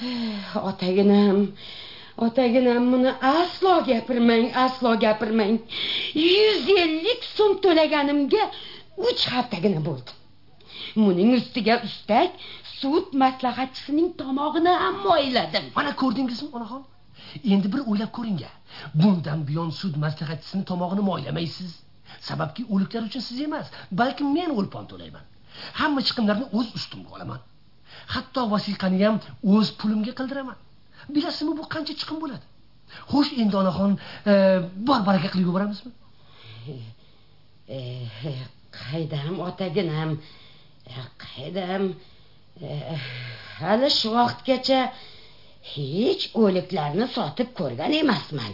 Otaginam buni aslo gapirmang. 150 so'm to'laganimga 3 haftagina bo'ldi. Buning ustiga ustak sud maslahatchisining tomog'ini ham moyladim. Mana ko'rdingizmi, onaxon? Endi bir o'ylab ko'ring-a. Bundan buyon sud maslahatchisining tomog'ini moylamaysiz. Sababki o'liklar uchun siz emas, balki men o'lpon to'layman. Hamma chiqimlarni o'z ustimga olaman. Hatto vasiqani ham o'z pulimga qildiraman. Bilasizmi, bu qancha chiqim bo'ladi? Xo'sh, endi onaxon, bor baraka qilib yuboramizmi? Qaydam otaginam. Qaydam. Hali shu vaqtgacha hech o'liklarni sotib ko'rgan emasman.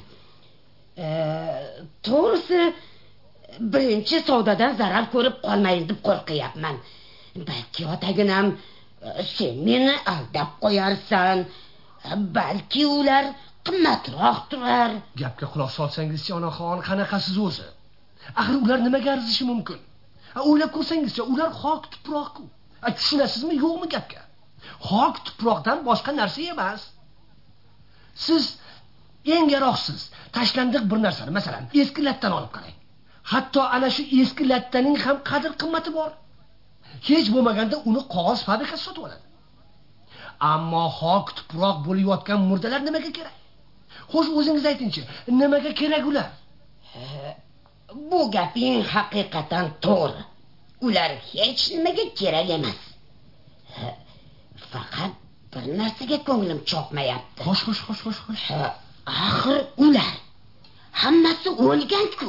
To'g'risi, birinchi savdodan zarar ko'rib qolmayin deb qo'rqyapman. Balki otaginam, sen meni aldab qo'yarsan. Balki ular qimmatroq turar. Gapga quloq solsangiz-chi, onaxon, qanaqasiz o'zi? Axir ular nimaga arzishi mumkin? O'ylab ko'rsangiz-chi, ular xok tuproq-ku. Tushunasizmi, yo'qmi gapga? Xok tuproqdan boshqa narsa emas. Siz eng yaroqsiz, tashlandiq bir narsani, masalan, eski lattan olib qarang. Hatto ana shu eski lattaning ham qadr-qimmati bor. Hech bo'lmaganda uni qog'oz fabrikasi sotib oladi. Ammo xok tuproq bo'lib yotgan murdalar nimaga kerak? Xo'sh, o'zingiz aytingchi, nimaga kerak ular? Bu gaping haqiqatan to'g'ri. Ular hech nimaga kerak emas. Faqat bir narsaga ko'nglim cho'qmayapti. Xo'sh. Axir ular hammasi o'lgan-ku.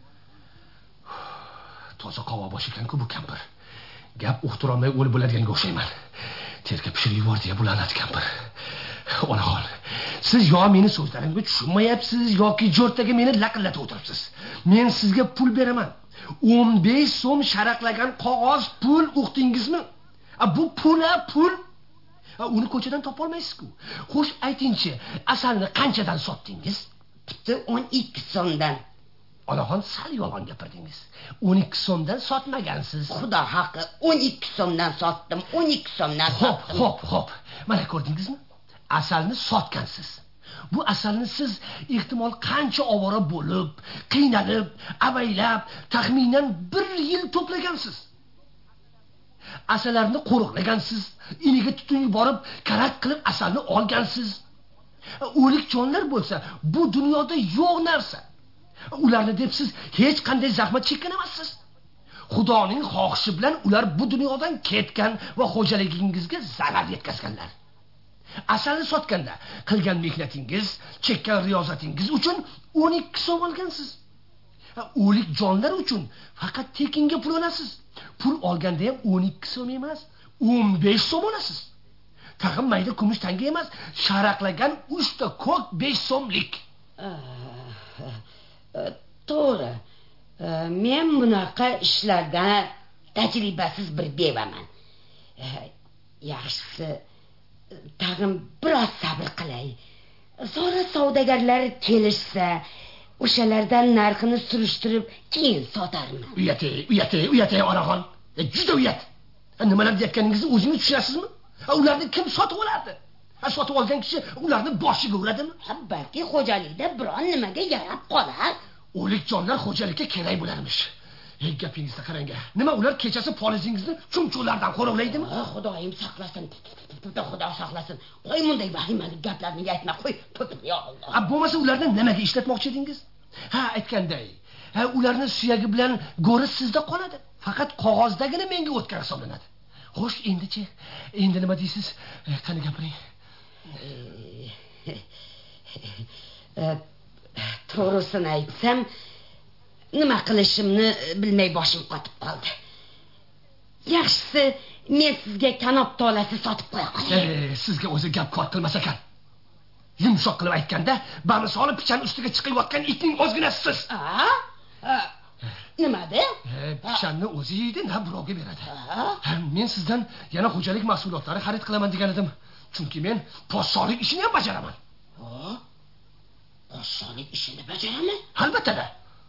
Toza qovoq bosh ekan-ku bu kampir. Gap uqtirolmay o'lib bo'ladiganga o'xshayman. Terga pishirib yubordi ya bu la'nat kampir. Onaxon, siz yo meni so'zlarimga tushunmayapsiz yoki jo'rtaga meni laqillatib o'tiribsiz. Men sizga pul beraman. 15 so'm sharaqlagan qog'oz pul uqdingizmi? Bu pul. Uni ko'chadan topa olmaysiz-ku. Xo'sh, aytingchi, asalni qanchadan sotdingiz? Bitta 12 so'mdan. Onaxon sal yolg'on gapirdingiz. 12 so'mdan sotmagansiz. Xudo haqqi, 12 so'mdan sotdim. 12 so'mdan sotdim. Xo'p. Mana ko'rdingizmi? Asalni sotgansiz. Bu asalni siz ehtimol qancha ovora bo'lib, qiynalib, avaylab, taxminan 1 yil to'plagansiz. Asallarni qo'riqlagansiz, iniga tutun yuborib, karat qilib asalni olgansiz. O'lik jonlar bo'lsa, bu dunyoda yo'q narsa. Ularni deb siz hech qanday zahmat chekkan emassiz. Xudoning xohishi bilan ular bu dunyodan ketgan va xo'jaligingizga zarar yetkazganlar. Asalni sotganda qilgan mehnatingiz, chekkan riyozatingiz uchun 12 so'm olgansiz. O'lik jonlar uchun faqat tekinga pul olasiz. Pul olganda ham 12 so'm emas, 15 so'm olasiz. Tag'in mayda kumush tanga emas, sharaqlagan 3 ta ko'k 5 so'mlik. To'g'ri. Men bunaqa ishlardan tajribasiz bir bevaman. Yaxshisi tag'in biroz sabr qilay. Sonra savdogarlar kelishsa, o'shalardan narxini surishtirib, keyin sotarman. Uyatay onaxon. Juda uyat. Nimalar deyotganingizni o'zingiz tushunasizmi? Ularni kim sotib olardi? Sotib olgan kishi ularni boshiga uradimi? Balki xo'jalikda biron nimaga yarab qolar. O'lik jonlar xo'jalikka kerak bo'larmish. Gapingizga qarang. Nima ular kechasi polizingizni chumchuqlardan qo'riqlaydimi? Xudoyim saqlasin. Xudo saqlasin. Qo'y bunday vahimali gaplarni aytma, qo'y. Ya Alloh. Bo'lmasa ularni nimaga ishlatmoqchi edingiz? Aytganday. Ularni suyagi bilan go'ri sizda qoladi. Faqat qog'ozdagina menga o'tkar hisoblanadi. Xo'sh, endichi? Endi nima deysiz? Qani gapiring. To'g'risini aytsam, nima qilishimni bilmay boshim qotib qoldi. Yaxshisi, men sizga kanob tolasi sotib qo'ya qolay. Sizga o'zi gap kor qilmas ekan. Yumshoq qilib aytganda, bari solib pichan ustiga chiqayotgan itning o'zginasiz. Nimada? Pichanni o'zi yeydi, na birovga beradi. Men sizdan yana xo'jalik mahsulotlari xarid qilaman degan edim. Chunki men podshohlik ishini ham bajaraman. Podshohlik ishini bajaraman? Albatta.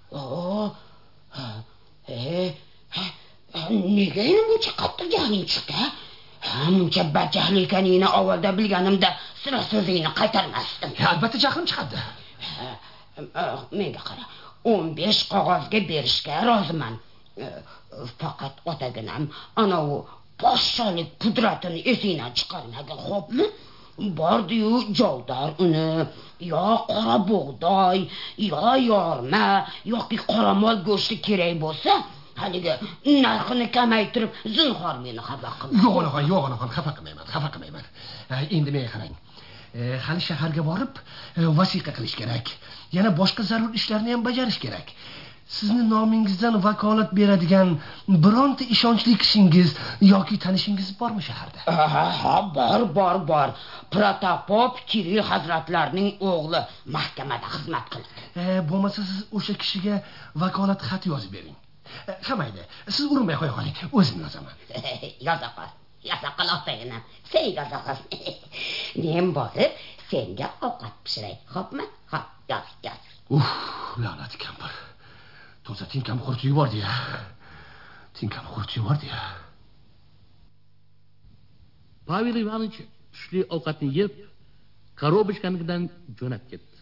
Nega endi buncha qattiq jahling chiqdi? Buncha bajahli ekaningni avvalda bilganimda sira so'zingni qaytarmasdim. Albatta jahlim chiqadi. Menga qara, 15 qog'ozga berishga roziman. Faqat otaginam ana u podshohlik qudratini esingdan chiqarmagin, xo'pmi? Bordi-yu javdar uni, yo qora bug'doy, yo yorma, yoki qoramol go'shti kerak bo'lsa, haligi narxini kamaytirib, zinhor meni xafa qilma. Yo'q, onaxon, xafa qilmayman. Endi menga qarang. Hali shaharga borib, vasiqa qilish kerak. Yana boshqa zarur ishlarni ham bajarish kerak. Sizni nomingizdan vakolat beradigan bironta ishonchli kishingiz yoki tanishingiz bormi shaharda? Bor. Protopop Kirill hazratlarining o'g'li mahkamada xizmat qiladi. Bo'lmasa siz o'sha kishiga vakolat xat yozib bering. Qamaydi. Siz urinmay qo'ya qoling, o'zim yozaman. Yoza qol otayinam. Sen yoza qol. Men borib senga ovqat pishiray, xo'pmi? Yoz. La'nat kampir. To'sa tinkam qurtib yubordi-ya. Pavel Ivanovich tushli ovqatni yeb, korobочкаdan jo'nab ketdi.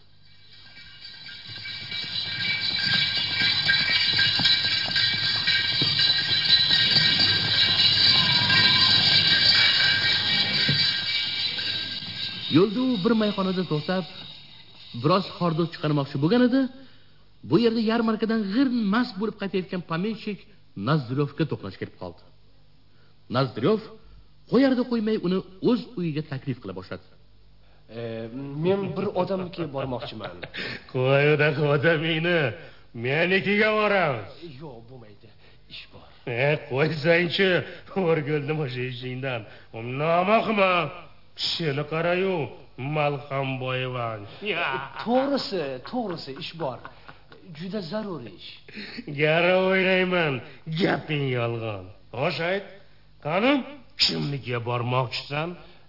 Yo'lda u bir mayxonada to'xtab, biroz xordiq chiqarmoqchi bo'lgan edi. Bu yerda yarmarkadan g'irn mast bo'lib qaytayotgan pomeshchik Nazdirovga to'qnash kelib qoldi. Nazdirov qo'yarda qo'ymay uni o'z uyiga taklif qila boshladi. Men bir odamnikiga bormoqchiman. Qo'yda odamingni menikiga boramiz. Yo'q, bo'lmaydi. Ish bor. Qo'ysangchi, o'rgildim o'sha ishingdan. Nima qilma? Kishini qara-yu, Malhamboyevan. To'g'risi, ish bor. juda zaruriy ish. Gara o'ylayman, gaping yolg'on. Xo'sh ayt, qani kimnikiga bormoqchisan?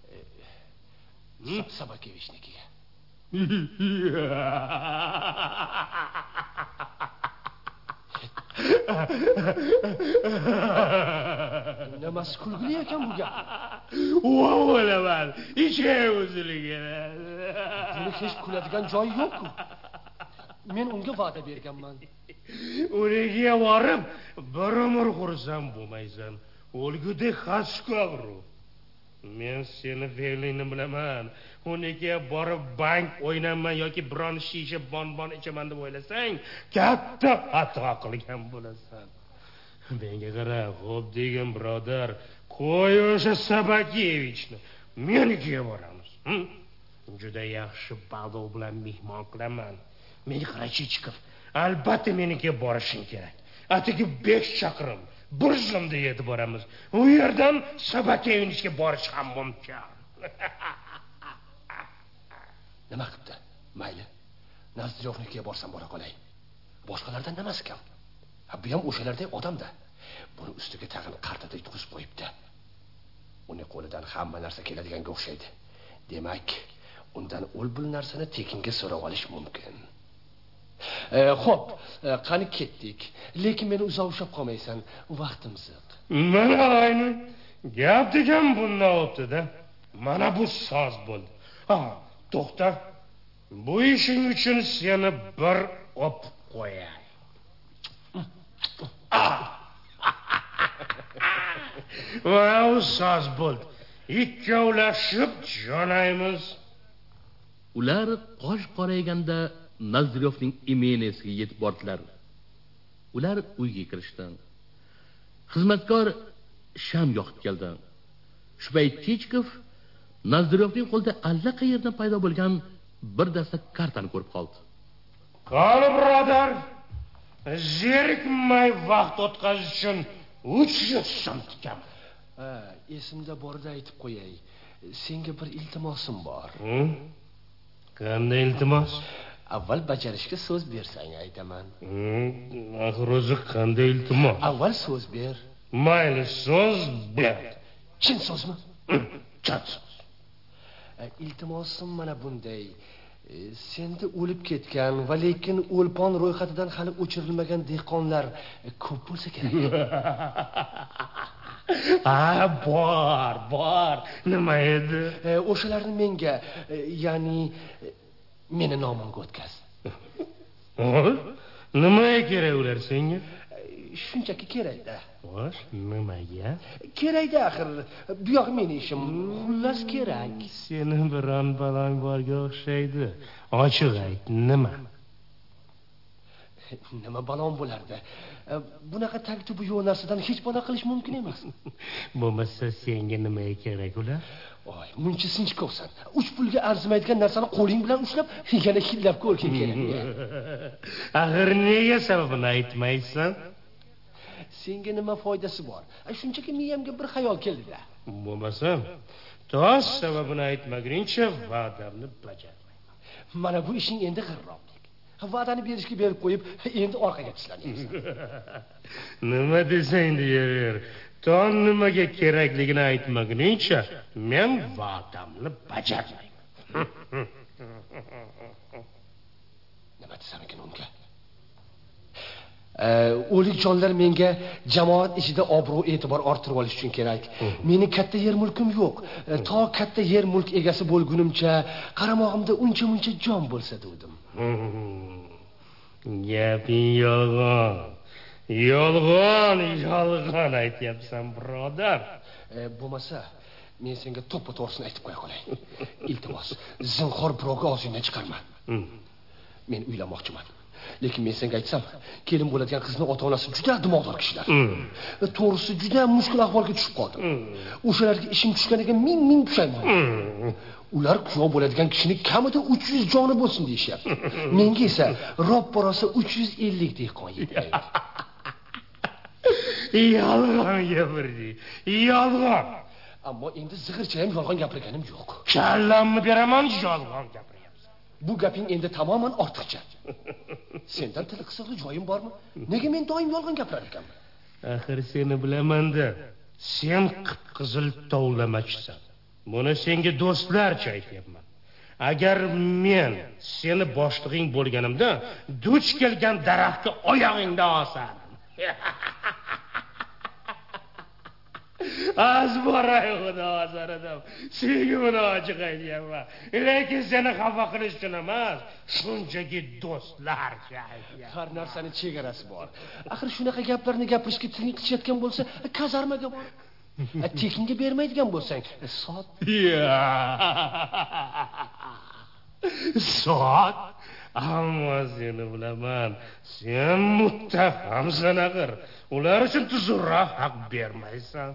Sabakevishnikiga. Nimasi kulgili ekan bu gap? O'laman, ichga o'ziliga. Buni hech kuladigan joyi yo'q-ku. Men unga va'da berganman. Ularga borib, bir umr xursam bo'lmaysan. O'lgudek xaskavru. Men seni fe'lingni bilaman. Ularga borib bank o'ynaman yoki biron shisha bonbon ichaman deb o'ylasang, katta xato qilgan bo'lasan. Menga qara, xo'p degan birodar, qo'y o'sha Sabakevichni. Menikiga boramiz. Juda yaxshi balo bilan mehmon qilaman. Menga qara Chichikov, albatta menikiga borishing kerak. Atigi 5 chaqirim bir zumda yetib boramiz. U yerdan Sabakevichga borish ham mumkin. Nima qilibdi? Mayli. Nazdirovnikiga borsam bora qolay. Boshqalardan nimasi kam? Bu ham o'shalardek odam-da. Buni ustiga tag'in qartada yutqizib qo'yibdi. Uning qo'lidan hamma narsa keladiganga o'xshaydi. Demak, undan o'lbul narsani tekinga so'rab olish mumkin. Xo'p, qani ketdik. Lekin meni uzoq ushlab qolmaysan. Vaqtim ziq. Mana ayni gap degan bundan o'tdi-da. Mana bu soz bo'ldi. To'xta. Bu ishing uchun seni bir o'pib qo'yay. Vau, soz bo'ldi. Ikkovlashib jonaymiz. Ular qosh qorayganda Nazdirovning imenesiga yetib bordilar. Ular uyga kirishdi. Xizmatkor sham yoqib keldi. Shu payt Chichikov Nazdirovning qo'lida allaqayerdan paydo bo'lgan bir dasta kartani ko'rib qoldi. Qani birodar, zerikmay vaqt o'tkazish uchun 300 so'm tikaman. Esimda borida aytib qo'yay. Senga bir iltimosim bor. Qanday iltimos? Avval bajarishga so'z bersang aytaman. Axir o'zi qanday iltimos? Avval so'z ber. Mayli, so'z ber. Chin so'zmi? Chin so'z. Iltimosim mana bunday. Senda o'lib ketgan va lekin o'lpon ro'yxatidan hali o'chirilmagan dehqonlar ko'p bo'lsa kerak. Bor. Nima edi? O'shalarni menga, ya'ni meni nomimga o'tkaz. Nimaga kerak ular senga? Shunchaki kerak-da. Xo'sh, nimaga? Kerak-da axir. Bu yoq meni ishim. Xullas kerak. Seni biron balang borga o'xshaydi. Ochiq ayt, nima? Nima balon bo'lardi? Bunaqa taktubi yo'q narsadan hech balo qilish mumkin emas. Bo'lmasa senga nima kerak ular? Voy, muncha sinchkovsan. 3 pulga arzimaydigan narsani qo'ling bilan ushlab, yana hillab ko'rking kerak. Axir nega sababini aytmaysan? Senga nima foydasi bor? Shunchaki miyamga bir xayol keldi-da. Bo'lmasa, to sababini aytmaguncha va'damni bajarmayman. Mana bu ishing endi g'irromlik. Va'dani berishga berib qo'yib, endi orqaga tishlanyapsan. Nima desang deyaver. To nimaga kerakligini aytmaguncha men va'damni bajarmayman. Nima desam ekan unga? O'lik jonlar menga jamoat ichida obro' e'tibor orttirib olish uchun kerak. Mening katta yer mulkim yo'q. To katta yer mulk egasi bo'lgunimcha qaramog'imda uncha-muncha jon bo'lsa dedim. Gaping yolg'on. Yolg'on aytyapsan, birodar. Bo'lmasa, men senga to'ppa-to'g'risini aytib qo'ya qolay. Iltimos, zinhor birovga og'zingdan chiqarma. Men uylanmoqchiman. Lekin men senga aytsam, kelin bo'ladigan qizning ota-onasi juda dimog'dor kishilar. To'g'risi juda mushkul ahvolga tushib qoldim. O'shalarga ishim tushganiga ming pushayman. Ular kuyov bo'ladigan kishining kamida 300 joni bo'lsin deyishyapti. Menga esa ro'p-borosa 350 dehqon yetmaydi. Yolg'on gapirding. Yolg'on. Ammo endi zig'ircha ham yolg'on gapirganim yo'q. Kallamni beraman, yolg'on gapiryapsan. Bu gaping endi tamoman ortiqcha. Sendan til qisig'i joyim bormi? Nega men doim yolg'on gapirar ekanman? Axir seni bilaman-da. Sen qip-qizil tovlamachisan. Buni senga do'stlarcha aytyapman. Agar men seni boshlig'ing bo'lganimda, duch kelgan daraxtga oyog'ingda osardim. Az boray xudo azaradim. Senga buni ochiq aytyapman. Lekin seni xafa qilish uchun emas, shunchaki do'stlarcha aytyapman. Har narsani chegarasi bor. Axir shunaqa gaplarni gapirishga tiling qichayotgan bo'lsa, kazarmaga bor. Tekinga bermaydigan bo'lsang, sot. Sot? Ammo seni bilaman. Sen muttahamsan axir. Ular uchun tuzurroq haq bermaysan.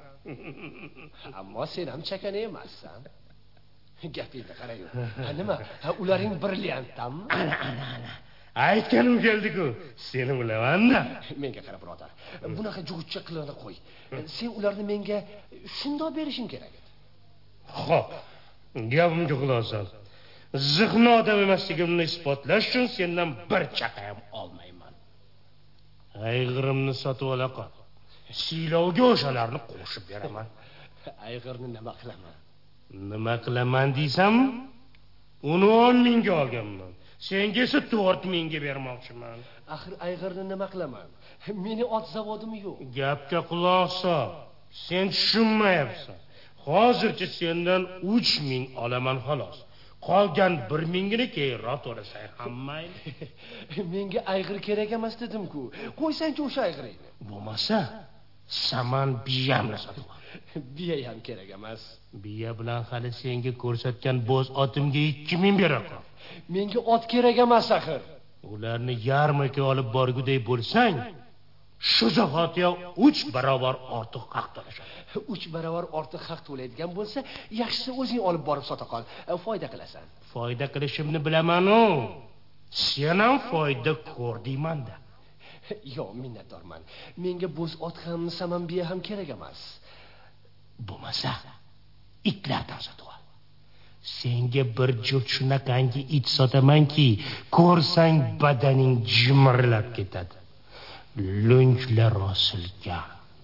Ammo sen ham chakana emassan. Gapingga qarang. Nima? Ularning brilliantdanmi? Ana. Aytganim keldi-ku. Seni bilaman-da. Menga qara, birodar. Bunaqa jug'utcha qilini qo'y. Sen ularni menga shundoq berishing kerak edi. Xo'p. Gapimga quloq sol. Zihni odam emasligimni isbotlash uchun sendan bir chaqa ham olmayman. Ayg'irimni sotib ola qol. Siylovga o'shalarni qo'shib beraman. Ayg'irni nima qilaman? Nima qilaman deysanmi? Uni 10 mingga olganman. Senga esa 4 mingga bermoqchiman. Axir ayg'irni nima qilaman? Meni ot zavodim yo'q. Gapga quloq sol. Sen tushunmayapsan. Hozircha sendan 3 ming olaman xolos. Qolgan 1 mingini keyinroq to'lasang ham mayli. Menga ayg'ir kerak emas dedim-ku. Qo'ysang-chi o'sha ayg'iringni. Bo'lmasa, saman biyamni sotib ol. Biya ham kerak emas. Biya bilan hali senga ko'rsatgan bo'z otimga 2 ming beraman. Menga ot kerak emas axir. Ularni yarmarkaga olib borguday bo'lsang, shu zahotiyoq 3 barobar ortiq haq to'lashadi. 3 barobar ortiq haq to'laydigan bo'lsa, yaxshisi o'zing olib borib sota qol. Foyda qilasan. Foyda qilishimni bilaman-ku. Sen ham foyda ko'r deyman-da. Yo'q, minnatdorman. Menga bo'z ot ham, saman biya ham kerak emas. Bo'lmasa, itlardan sotib ol. Senga bir juft shunaqangi it sotamanki, ko'rsang badaning jimirlab ketadi. Lunjlar osilgan,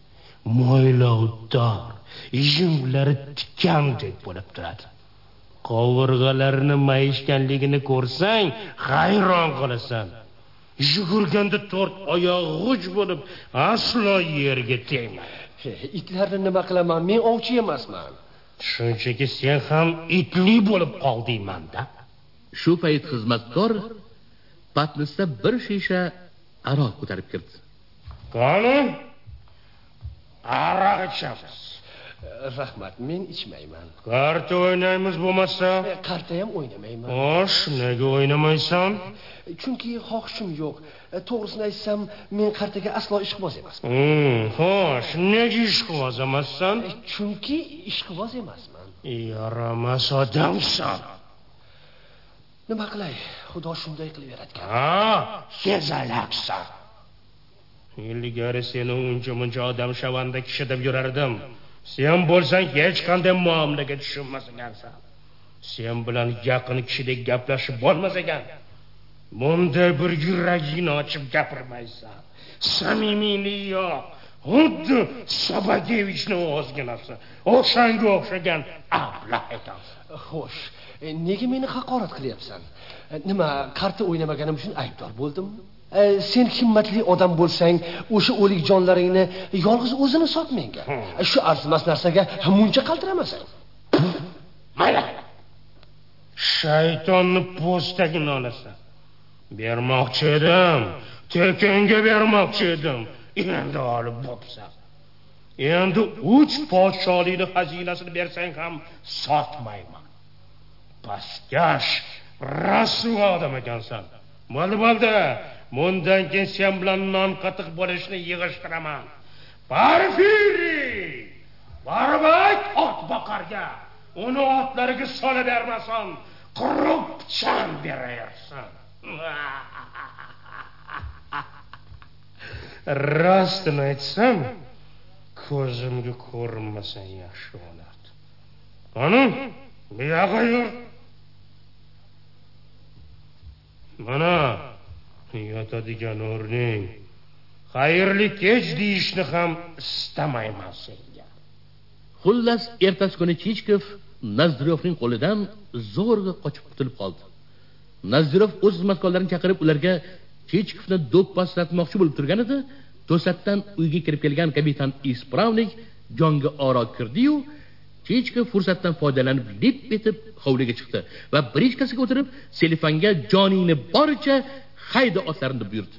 mo'ylovdor, yunglari tikandek bo'lib turadi. Qovurg'alarini mayishganligini ko'rsang, hayron qolasan. Yugurganda 4 oyoq g'uj bo'lib, aslo yerga tegmaydi. Itlarni nima qilaman? Men ovchi emasman. Shunchaki sen ham itli bo'lib qoldingman-da. Shu payt xizmatkor patnisda bir shisha aroq ko'tarib kirdi. Qani? Aroq ichamiz. Rahmat, men ichmayman. Karta o'ynaymiz bo'lmasa? Karta ham o'ynamayman. Xo'sh, nega o'ynamaysan? Chunki xohishim yo'q. To'g'risini aytsam, men kartaga aslo ishqiboz emasman. Xo'sh, nega ishqiboz emassan? Chunki ishqiboz emasman. Yaramas odamsan. Nima qilay? Xudo shunday qilib yaratgan. Kezalaksan. Ilgari seni uncha-muncha odam shavanda kishi deb yurardim. Sen bo'lsang hech qanday muomalaga tushunmas ekansan. Sen bilan yaqin kishidek gaplashib bo'lmas ekan. Bunday bir yuragingni ochib gapirmaysan. Samimiylik yo'q. Xuddi Sabagevichning o'zginasi. O'shanga o'xshagan ablah ekansan. Xo'sh, nega meni haqorat qilyapsan? Nima, karta o'ynamaganim uchun aybdor bo'ldim? Sen himmatli odam bo'lsang, o'sha o'lik jonlaringni yolg'iz o'zini sot menga. Shu arzimas narsaga muncha qaltiramasan. Mayli. Shaytonni po'stagini olasan. Bermoqchi edim. Tekinga bermoqchi edim. Endi olib bo'psan. Endi 3 podshohlikning xazinasini bersang ham sotmayman. Paskash, rasvo odam ekansan. Bo'ldi. Bundan keyin sen bilan non qatiq bo'lishni yig'ishtiraman. Porfiriy! Baribak ot boqarga. Uni otlariga sola bermasan, quruq pichan beraversan. Rostini aytsam, ko'zimga ko'rinmasan yaxshi bo'lardi. Qani, buyoqqa yur. Mana yotadigan o'rning. Xayrli kech deyishni ham istamayman senga. Xullas, ertasi kuni Chichkov Nazdirovning qo'lidan zo'rg'a qochib qutulib qoldi. Nazdirov o'z xizmatkorlarini chaqirib, ularga Chichkovni do'pposlatmoqchi bo'lib turgan edi. To'satdan uyga kirib kelgan kapitan Ispravnik jonga oro kirdi-yu, Chichkov fursatdan foydalanib lip etib hovliga chiqdi va brichkasiga o'tirib, Selifanga joningni boricha hayda otlarini buyurdi.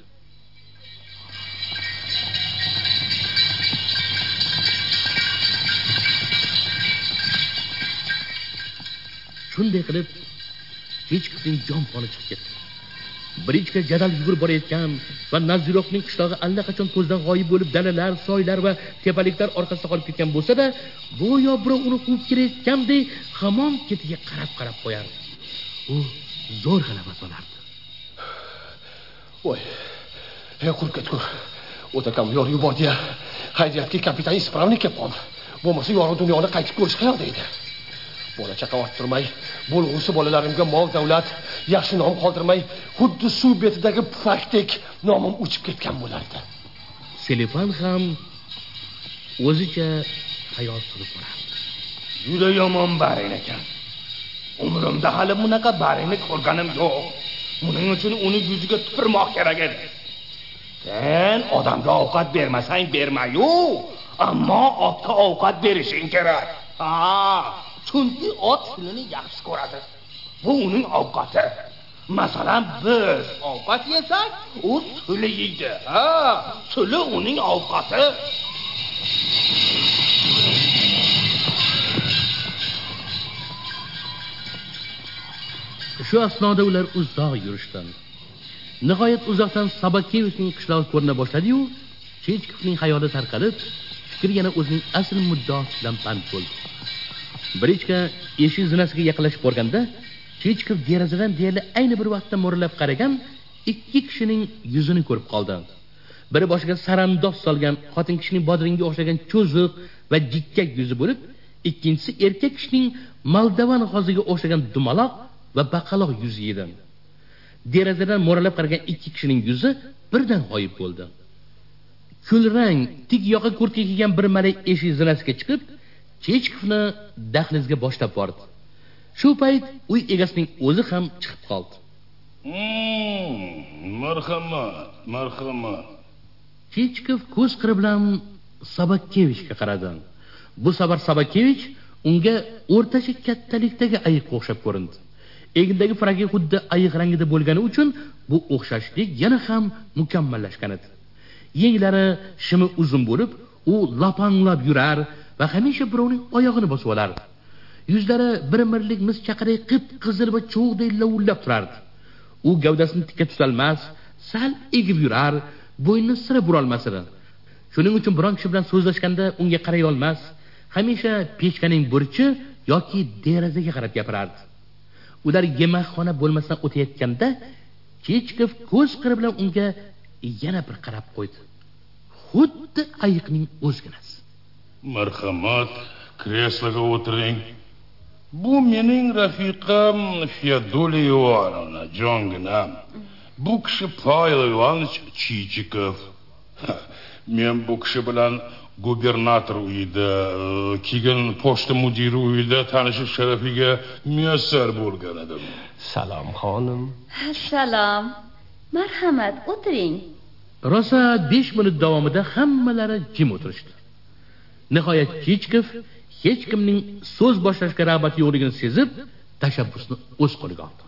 Shunday qilib, Chichkovning jon poni chiqib ketdi. Brichka jadal yugurib borayotgan va Nazirovning qishlog'i allaqachon ko'zdan g'oyib bo'lib, dalalar, soylar va tepaliklar orqasida qolib ketgan bo'lsa-da, go'yo birov uni quvib kelayotgandek hamon ketiga qarab qo'yardi. U zo'r g'alaba solardi. Voy, qurib ketgur. O'takam yor yubordi-ya. Haydiyatga kapitan Ispravnik kelib qoldi. Bo'lmasa yorug' dunyoni qaytib ko'rish qayoqda edi? Bola chaqa orttirmay, bo'lg'usi bolalarimga mol davlat, yaxshi nom qoldirmay, xuddi suv betidagi pufakdek nomim uchib ketgan bo'lardi. Selifan ham o'zicha xayol surib borardi. Juda yomon barin ekan. Umrimda hali bunaqa barini ko'rganim yo'q. Buning uchun uni yuziga tupurmoq kerak edi. Sen odamga ovqat bermasang bermayu, ammo otga ovqat berishing kerak. Chunki ot silini yaxshi ko'radi. Bu uning ovqati. Masalan, biz ovqat yesak, u suli yeydi. Suli uning ovqati. Shu asnoda ular uzoq yurishdi. Nihoyat uzoqdan Sabakevichning qishlog'i ko'rina boshladi-yu, Chichkovning xayoli tarqalib, fikri yana o'zining asl muddosidan band bo'ldi. Brichka eshik zinasiga yaqinlashib borganda, Chichkov derazadan deyarli ayni bir vaqtda mo'ralab qaragan ikki kishining yuzini ko'rib qoldi. Biri boshiga sarandoz solgan xotin kishining bodringga o'xshagan cho'ziq va jikkak yuzi bo'lib, ikkinchisi erkak kishining Moldovan g'oziga o'xshagan dumaloq va baqaloq yuzi edi. Derazadan mo'ralab qaragan ikki kishining yuzi birdan g'oyib bo'ldi. Kulrang, tik yoqa kurtka kiygan bir malay eshik zinasiga chiqib, Chichkovni dahlizga boshlab bordi. Shu payt uy egasining o'zi ham chiqib qoldi. Marhamat. Chichkov ko'z qiri bilan Sabakevichga qaradi. Bu safar Sabakevich unga o'rtacha kattalikdagi ayiqqa o'xshab ko'rindi. Egindagi fragi xuddi ayiq rangida bo'lgani uchun bu o'xshashlik yana ham mukammallashgan edi. Yenglari shimi uzun bo'lib, u lapanglab yurar va hamisha birovning oyog'ini bosib olardi. Yuzlari bir-birlik mis chaqaray qip-qizil va cho'g'day lovullab turardi. U gavdasini tikka tutalmas, sal egib yurar, bo'ynini sira burolmas edi. Shuning uchun biron kishi bilan so'zlashganda unga qaray olmas, hamisha pechkaning burchi yoki derazaga qarab gapirardi. Ular yemakxona bo'lmasdan o'tayotganda, Chichkov ko'z qiri bilan unga yana bir qarab qo'ydi. Xuddi ayiqning o'zginasi. Marhamat, kresloga o'tiring. Bu mening rafiqam Fyodoliy Ivanovna, jonginam. Bu kishi Pavel Ivanovich Chichkov. Men bu kishi bilan gubernator uyida, keyin pochta mudiri uyida tanishish sharafiga muyassar bo'lgan edim. Salom xonim. Salom. Marhamat, o'tiring. Rosa 5 minut davomida hammalari jim o'tirishdi. Nihoyat Chichkov hech kimning so'z boshlashga rag'bati yo'qligini sezib, tashabbusni o'z qo'liga oldi.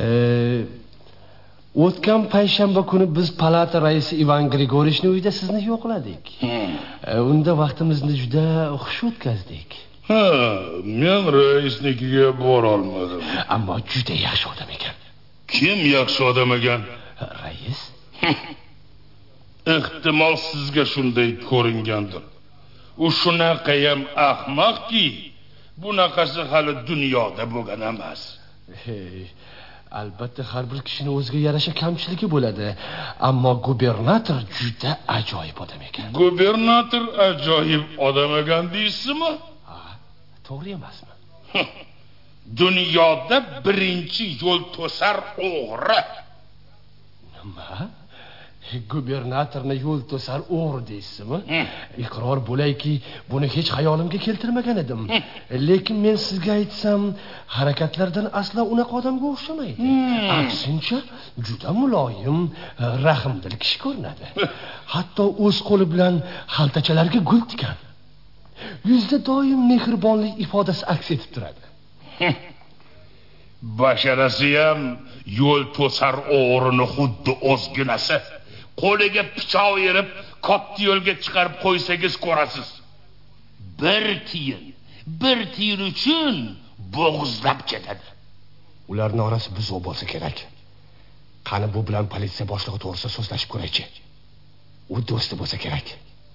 O'tgan payshanba kuni biz palata raisi Ivan Grigorichning uyida sizni yo'qladik. Unda vaqtimizni juda xush o'tkazdik. Men raisnikiga bora olmadim. Ammo juda yaxshi odam ekan. Kim yaxshi odam ekan? Rais. Ehtimol sizga shunday ko'ringandir. U shunaqa ham ahmoqki, bunaqasi hali dunyoda bo'lgan emas. Albatta har bir kishining o'ziga yarasha kamchiligi bo'ladi, ammo gubernator juda ajoyib odam ekan. Gubernator ajoyib odam ekan deysizmi? To'g'ri emasmi? Dunyoda birinchi yo'l to'sar o'g'ri. Nima? Gubernatorni yo'l to'sar o'g'ri deysizmi? Iqror bo'layki, buni hech xayolimga keltirmagan edim. Lekin men sizga aytsam, harakatlardan aslo unaqa odamga o'xshamaydi. Aksincha, juda muloyim, rahmdil kishi ko'rinadi. Hatto o'z qo'li bilan xaltachalarga gul tikan. Yuzda doim mehribonlik ifodasi aks etib turadi. Basharasi ham yo'l to'sar o'g'rini xuddi o'zginasi. Qo'liga pichoq yerib, katta yo'lga chiqarib qo'ysangiz ko'rasiz. Bir tiyin uchun bo'g'izlab ketadi. Ularning orasi buzuq bo'lsa kerak. Qani bu bilan politsiya boshlig'i to'g'risida so'zlashib ko'raychi. U do'sti bo'lsa kerak.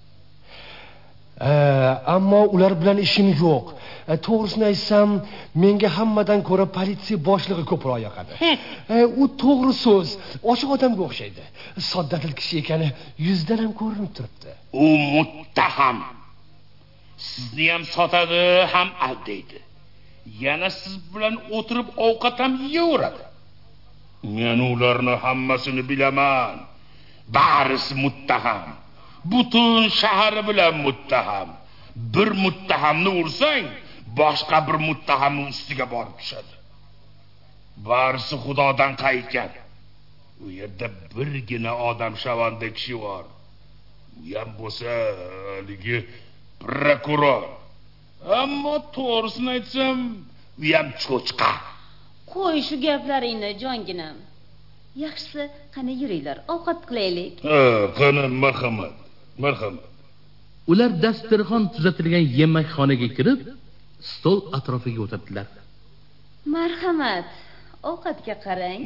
Ammo ular bilan ishim yo'q. To'g'risini aytsam, menga hammadan ko'ra politsiya boshlig'i ko'proq yoqadi. U to'g'ri so'z, ochiq odamga o'xshaydi. Soddadil kishi ekani yuzdan ham ko'rinib turibdi. U muttaham. Sizni ham sotadi, ham aldaydi. Yana siz bilan o'tirib ovqat ham yeyaveradi. Men ularni hammasini bilaman. Barisi muttaham. Butun shahri bilan muttaham. Bir muttahamni ursang, boshqa bir muttahamning ustiga borib tushadi. Barisi Xudodan qaytgan. U yerda birgina odam shavonda kishi bor. U ham bo'lsa, haligi prokuror. Ammo to'g'risini aytsam, u ham cho'chqa. Qo'y shu gaplaringni, jonginam. Yaxshisi, qani yuringlar, ovqat qilaylik. Qani marhamat. Ular dasturxon tuzatilgan yemekxonaga kirib, stol atrofiga o'tirdilar. Marhamat, ovqatga qarang.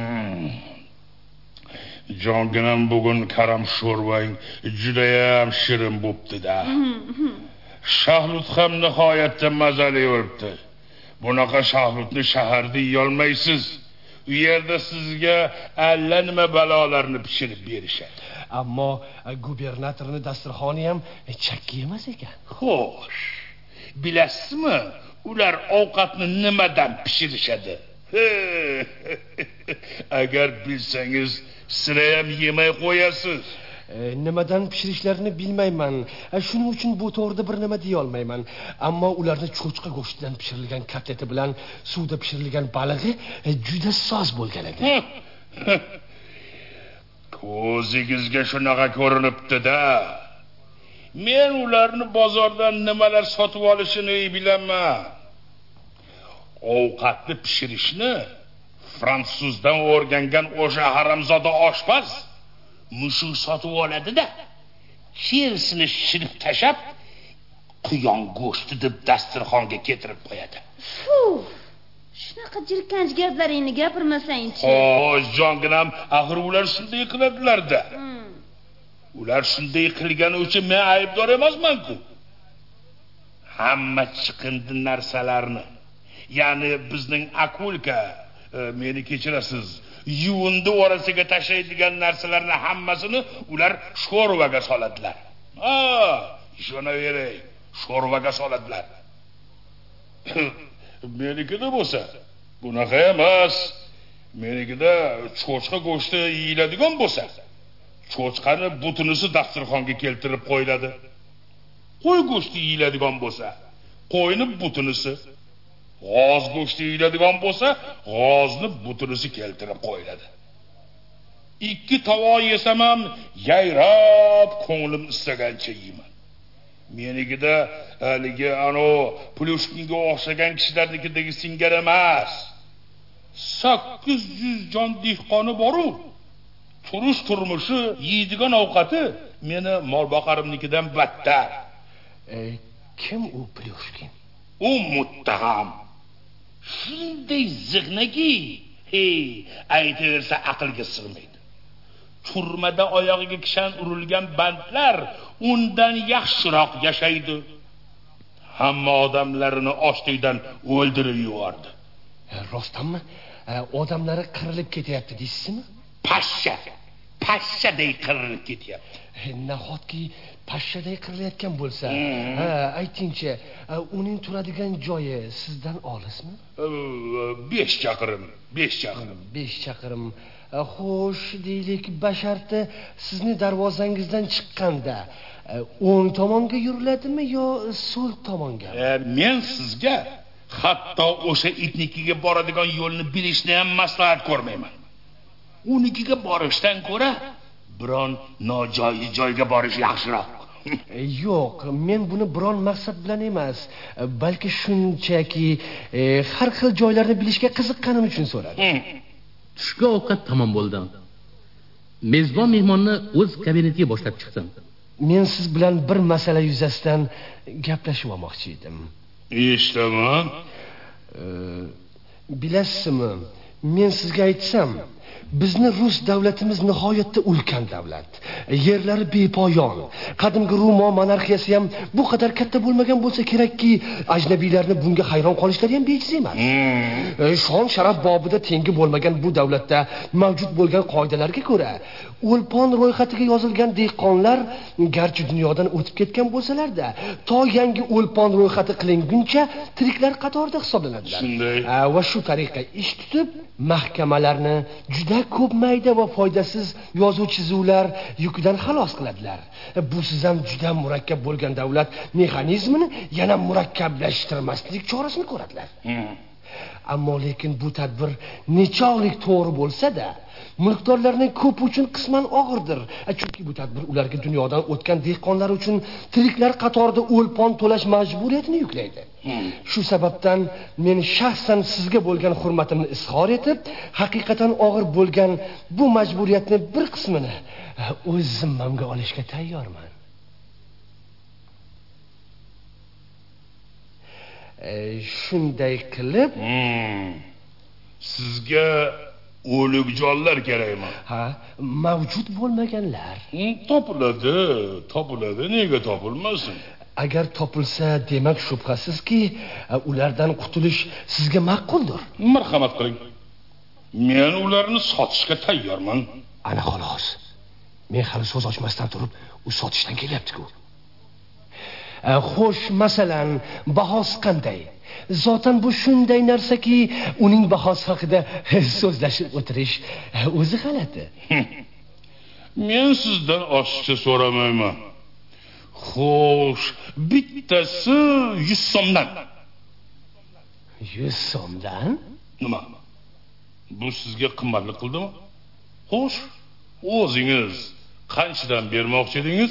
Jonginam bugun karam sho'rvang juda ham shirin bo'pti-da. Shahlut ham nihoyatda mazali bo'libdi. Bunaqa shahlutni shaharda yeyolmaysiz. U yerda sizga alla nima balolarni pishirib berishadi. Ammo gubernatorning dasturxoni ham chakki emas ekan. Xo'sh, bilasizmi, ular ovqatni nimadan pishirishadi? Agar bilsangiz, sira ham yemay qo'yasiz. Nimadan pishirishlarini bilmayman. Shuning uchun bu to'g'rida bir nima deya olmayman. Ammo ularni cho'chqa go'shtidan pishirilgan kotleti bilan suvda pishirilgan balig'i juda soz bo'lgan edi. Ko'zingizga shunaqa ko'rinibdi-da. Men ularni bozordan nimalar sotib olishini bilaman. Ovqatni pishirishni fransuzdan o'rgangan o'sha haramzoda oshpaz mushuk sotib oladi-da. Kersini shirib tashab, quyon go'shti deb dasturxonga keltirib qo'yadi. Shunaqa jirkanch gaplaringni gapirmasang-chi. Jonginam, axir ular shunday qiladilar-da. Ular shunday qilgani uchun men aybdor emasman-ku. Hamma chiqindi narsalarni, ya'ni bizning akulka, meni kechirasiz, yuvindi orasiga tashlaydigan narsalarni hammasini ular sho'rvaga soladilar. Ishonaveray, sho'rvaga soladilar. Menikida bo'lsa, bunaqa emas. Menikida cho'chqa go'shti yeyiladigan bo'lsa, cho'chqani butunisi dasturxonga keltirib qo'yiladi. Qo'y go'shti yeyiladigan bo'lsa, qo'yni butunisi. G'oz go'shti yeyiladigan bo'lsa, g'ozni butunisi keltirib qo'yiladi. Ikki tovoq yesam ham yayrab ko'nglim istagancha yeyman. Menigida haligi Plushkinga o'xshagan kishilarnikidagi singar emas. 800 jon dehqoni bor-u. Turmushi, yeydigan ovqati meni molboqarimnikidan battar. Kim u Plushkin? U muttaham. Shunday ziqnaki, aytaversa aqlga sig'maydi. Turmada oyog'iga kishan urilgan bandlar undan yaxshiroq yashaydi. Hamma odamlarini ochlikdan o'ldirib yubordi. Rostdanmi? Odamlari qirilib ketyapti deysizmi? pashshaday qirilib ketyapti. Nahotki pashshaday qirilayotgan bo'lsa, aytingchi, uning turadigan joyi sizdan olismi? 5 chaqirim. 5 chaqirim. Xo'sh, deylik, basharti sizni darvozangizdan chiqqanda o'ng tomonga yuriladimi yo so'l tomonga? Men sizga hatto o'sha itnikiga boradigan yo'lni bilishni ham maslahat ko'rmayman. Unikiga borishdan ko'ra biron nojo'ya joyga borish yaxshiroq. Yo'q, men buni biron maqsad bilan emas, balki shunchaki har xil joylarni bilishga qiziqqanim uchun so'radim. Tushga ovqat tamom bo'ldi. Mezbon mehmonni o'z kabinetiga boshlab chiqdim. Men siz bilan bir masala yuzasidan gaplashib olmoqchi edim. Eshitaman. Bilasizmi, men sizga aytsam, bizni Rus davlatimiz nihoyatda ulkan davlat. Yerlari bepoyon. Qadimgi Roma monarxiyasi ham bu qadar katta bo'lmagan bo'lsa kerakki, ajnabiylarni bunga hayron qolishlari ham bejiz emas. Shon sharaf bobida tengi bo'lmagan bu davlatda mavjud bo'lgan qoidalarga ko'ra, o'lpon ro'yxatiga yozilgan dehqonlar garchi dunyodan o'tib ketgan bo'lsalar-da, to yangi o'lpon ro'yxati qilinguncha tiriklar qatorida hisoblanadilar. Va shu tariqa ish tutib, mahkamalarni juda ko'p mayda va foydasiz yozuv-chizuvlar yukidan xalos qiladilar. Bu siz ham juda murakkab bo'lgan davlat mexanizmini yana murakkablashtirmaslik chorasini ko'radilar. Ammo lekin bu tadbir nechog'lik to'g'ri bo'lsa-da, mulkdorlarning ko'p uchun qisman og'irdir. Chunki bu tadbir ularga dunyodan o'tgan dehqonlar uchun tiriklar qatorida o'lpon to'lash majburiyatini yuklaydi. Shu sababdan men shaxsan sizga bo'lgan hurmatimni izhor etib, haqiqatan og'ir bo'lgan bu majburiyatni bir qismini o'z zimmamga olishga tayyorman. Shunday qilib, sizga o'lik jonlar kerakmi? Mavjud bo'lmaganlar. Topiladi, nega topilmasin? Agar topilsa, demak shubhasizki, ulardan qutulish sizga ma'quldir. Marhamat qiling. Men ularni sotishga tayyorman. Ana xolos. Men hali so'z ochmasdan turib, u sotishdan kelyapti-ku. Xo'sh, masalan, bahosi qanday? Zotan bu shunday narsaki, uning bahosi haqida so'zlashib o'tirish o'zi g'alati. Men sizdan oshiqcha so'ramayman. Xo'sh, bittasi 100 so'mdan. 100 so'mdan? Nima? Bu sizga qimmatli qildimi? Xo'sh, o'zingiz qanchadan bermoqchi edingiz?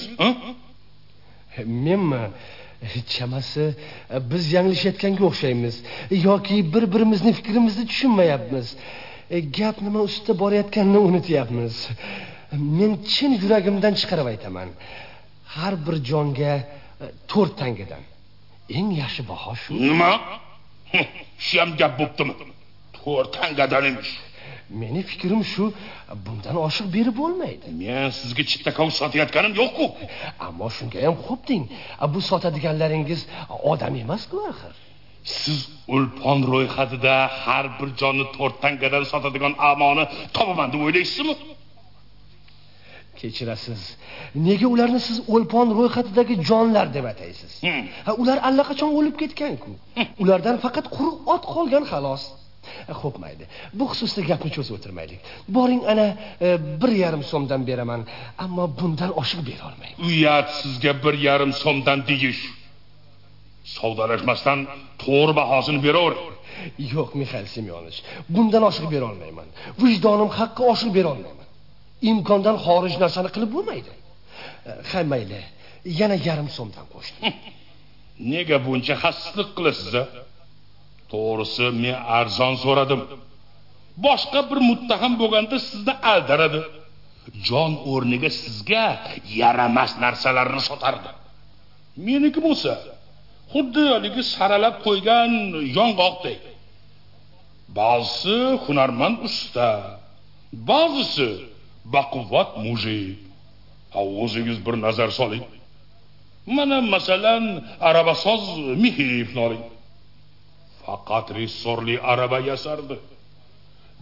Menmi? Chamasi biz yanglishayotganga o'xshaymiz yoki bir-birimizni fikrimizni tushunmayapmiz. Gap nima ustida borayotganini unutyapmiz. Men chin yuragimdan chiqarib aytaman. Har bir jonga 4 tangadan. Eng yaxshi baho shu. Nima? Shu ham gap bo'ptimi? 4 tangadan emish. Meni fikrim shu, bundan oshiq berib bo'lmaydi. Men sizga chittakov sotayotganim yo'q-ku. Ammo shunga ham xo'p deng. Bu sotadiganlaringiz odam emas-ku axir. Siz o'lpon ro'yxatida har bir jonni 4 tangadan sotadigan amoni topaman deb o'ylaysizmi? Kechirasiz. Nega ularni siz o'lpon ro'yxatidagi jonlar deb ataysiz? Ular allaqachon o'lib ketgan-ku. Ulardan faqat quruq ot qolgan xolos. Xo'p mayli. Bu xususda gapni cho'zib o'tirmaylik. Boring, ana 1,5 so'mdan beraman, ammo bundan oshiq bera olmayman. Uyat sizga 1,5 so'mdan deyish. Savdalashmasdan to'g'ri bahosini beravering. Yo'q, Mixail Semyonovich, bundan oshiq bera olmayman. Vijdonim haqqi oshiq bera olmayman. Imkondan xorij narsani qilib bo'lmaydi. Hay mayli, yana 1,5 so'mdan qo'shdim. Nega buncha xasislik qilasiz-a? To'g'risi, men arzon so'radim. Boshqa bir muttaham bo'lganda sizni aldaradi. Jon o'rniga sizga yaramas narsalarni sotardi. Meniki bo'lsa, xuddi haligi saralab qo'ygan yong'oqdek. Ba'zisi hunarmand usta, ba'zisi baquvvat mujik. O'zingiz bir nazar soling. Mana masalan, arabasoz Mixeyevni oling. Faqat rissorli araba yasardi.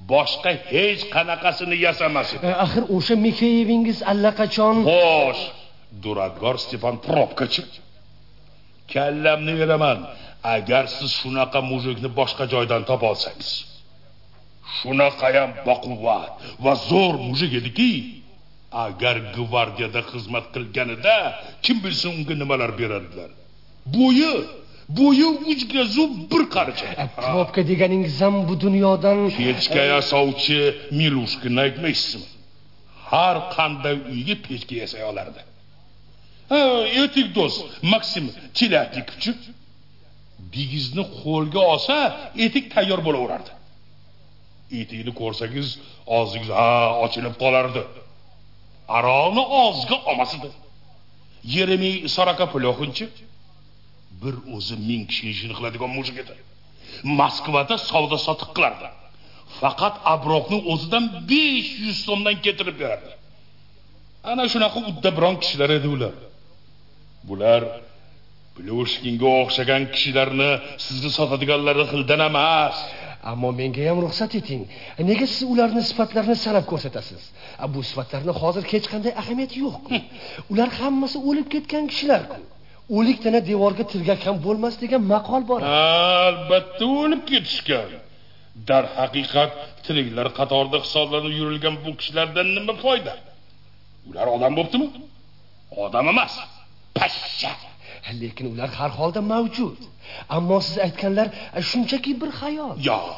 boshqa hech qanaqasini yasamasiz. Axir o'sha Mixeyevingiz allaqachon. Xo'sh, duradgor Stepan Probkachi. Kallamni beraman. Agar siz shunaqa mujikni boshqa joydan topa olsangiz. Shunaqa ham baquvvat va zo'r mujik ediki, agar gvardiyada xizmat qilganida kim bilsin unga nimalar beradilar. Bo'yi 3 ga zub bir qaricha. Probka deganingiz ham bu dunyodan pechka yasovchi Milushkini aytmaysizmi? Har qanday uyga pechka yasay olardi. Etik do'st Maksim Chilatnikovchi bigizni qo'lga olsa, etik tayyor bo'laverardi. Etikni ko'rsangiz, og'zingiz ochilib qolardi. Aroqni og'ziga olmasdi. Yeremiy Sorakopolyokhinchi bir o'zi 1000 kishi ishini qiladigan mujik edi. Moskvada savdo sotiq qilardi. Faqat abroqning o'zidan 500 so'mdan keltirib berardi. Ana shunaqa udda biron kishilar edi ular. Bular Plyushkinga o'xshagan kishilarni sizni sotadiganlarning xildan emas. Ammo menga ham ruxsat eting. Nega siz ularning sifatlarini sanab ko'rsatasiz? Bu sifatlarning hozir hech qanday ahamiyati yo'q. Ular hammasi o'lib ketgan kishilar-ku. O'lik tana devorga tirgak ham bo'lmas degan maqol bor. Albatta o'lib ketishgan. Dar haqiqat tiriklar qatorida hisoblanib yurilgan bu kishilardan nima foyda? Ular odam bo'ptimi? Odam emas. Pashsha. Lekin ular har holda mavjud. Ammo siz aytganlar shunchaki bir xayol.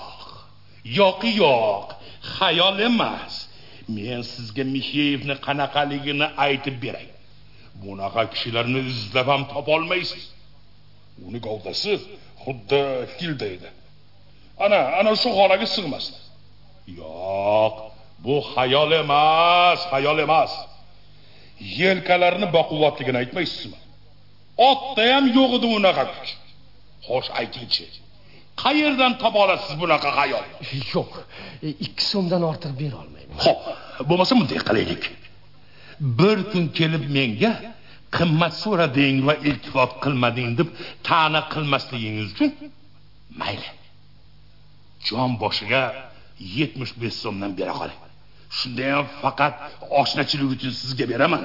Yo'q. Xayol emas. Men sizga Mixeyevni qanaqaligini aytib beray. Bunaqa kishilarni izlab ham topa olmaysiz. Uni gavdasi xuddi filda edi. Ana shu xonaga sig'masdi. Yo'q, bu xayol emas. Yelkalarni baquvvatligini aytmaysizmi? Otda ham yo'q edi unaqa kuch. Xo'sh, aytingchi. Qayerdan topa olasiz bunaqa xayol? Yo'q, 2 so'mdan ortiq bera olmayman. Xo'p, bo'lmasa bunday qilaylik. Bir kun kelib menga qimmat so'rading va iltifot qilmading deb ta'na qilmasligingiz uchun mayli. Jon boshiga 75 so'mdan bera qoling. Shunda ham faqat oshnachilik uchun sizga beraman.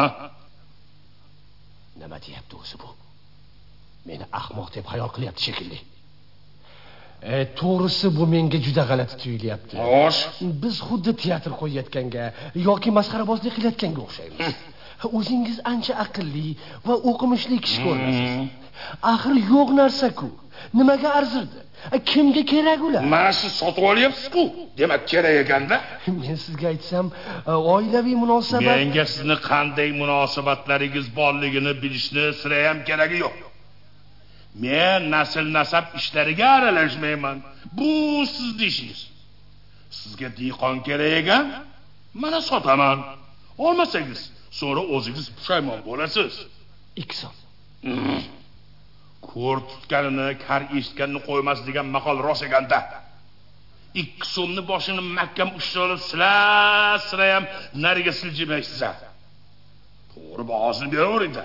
Nima deyapti o'zi bu? Meni ahmoq deb xayol qilyapti shekilli. To'g'risi bu menga juda g'alati tuyulyapti. Xo'sh, biz xuddi teatr qo'yayotganga yoki masxarabozlik qilayotganga o'xshaymiz. O'zingiz ancha aqlli va o'qimishli kishi ko'rinasiz. Axir yo'q narsa-ku. Nimaga arzirdi? Kimga kerak ular? Mana siz sotib olyapsiz-ku. Demak kerak ekanda. Men sizga aytsam, oilaviy munosabat. Menga sizni qanday munosabatlaringiz borligini bilishni sira ham keragi yo'q. Men nasl-nasab ishlariga aralashmayman. Bu sizning ishingiz. Sizga dehqon kerak ekan, mana sotaman. Olmasangiz, so'ra o'zingiz pushaymon bo'lasiz. 2 so'm. Ko'r tutganini, kar eshitganini qo'ymas degan maqol rost ekanda. 2 so'mni boshini mahkam ushlab sira ham nariga siljimaysiz. To'g'ri bahosini beraveringda.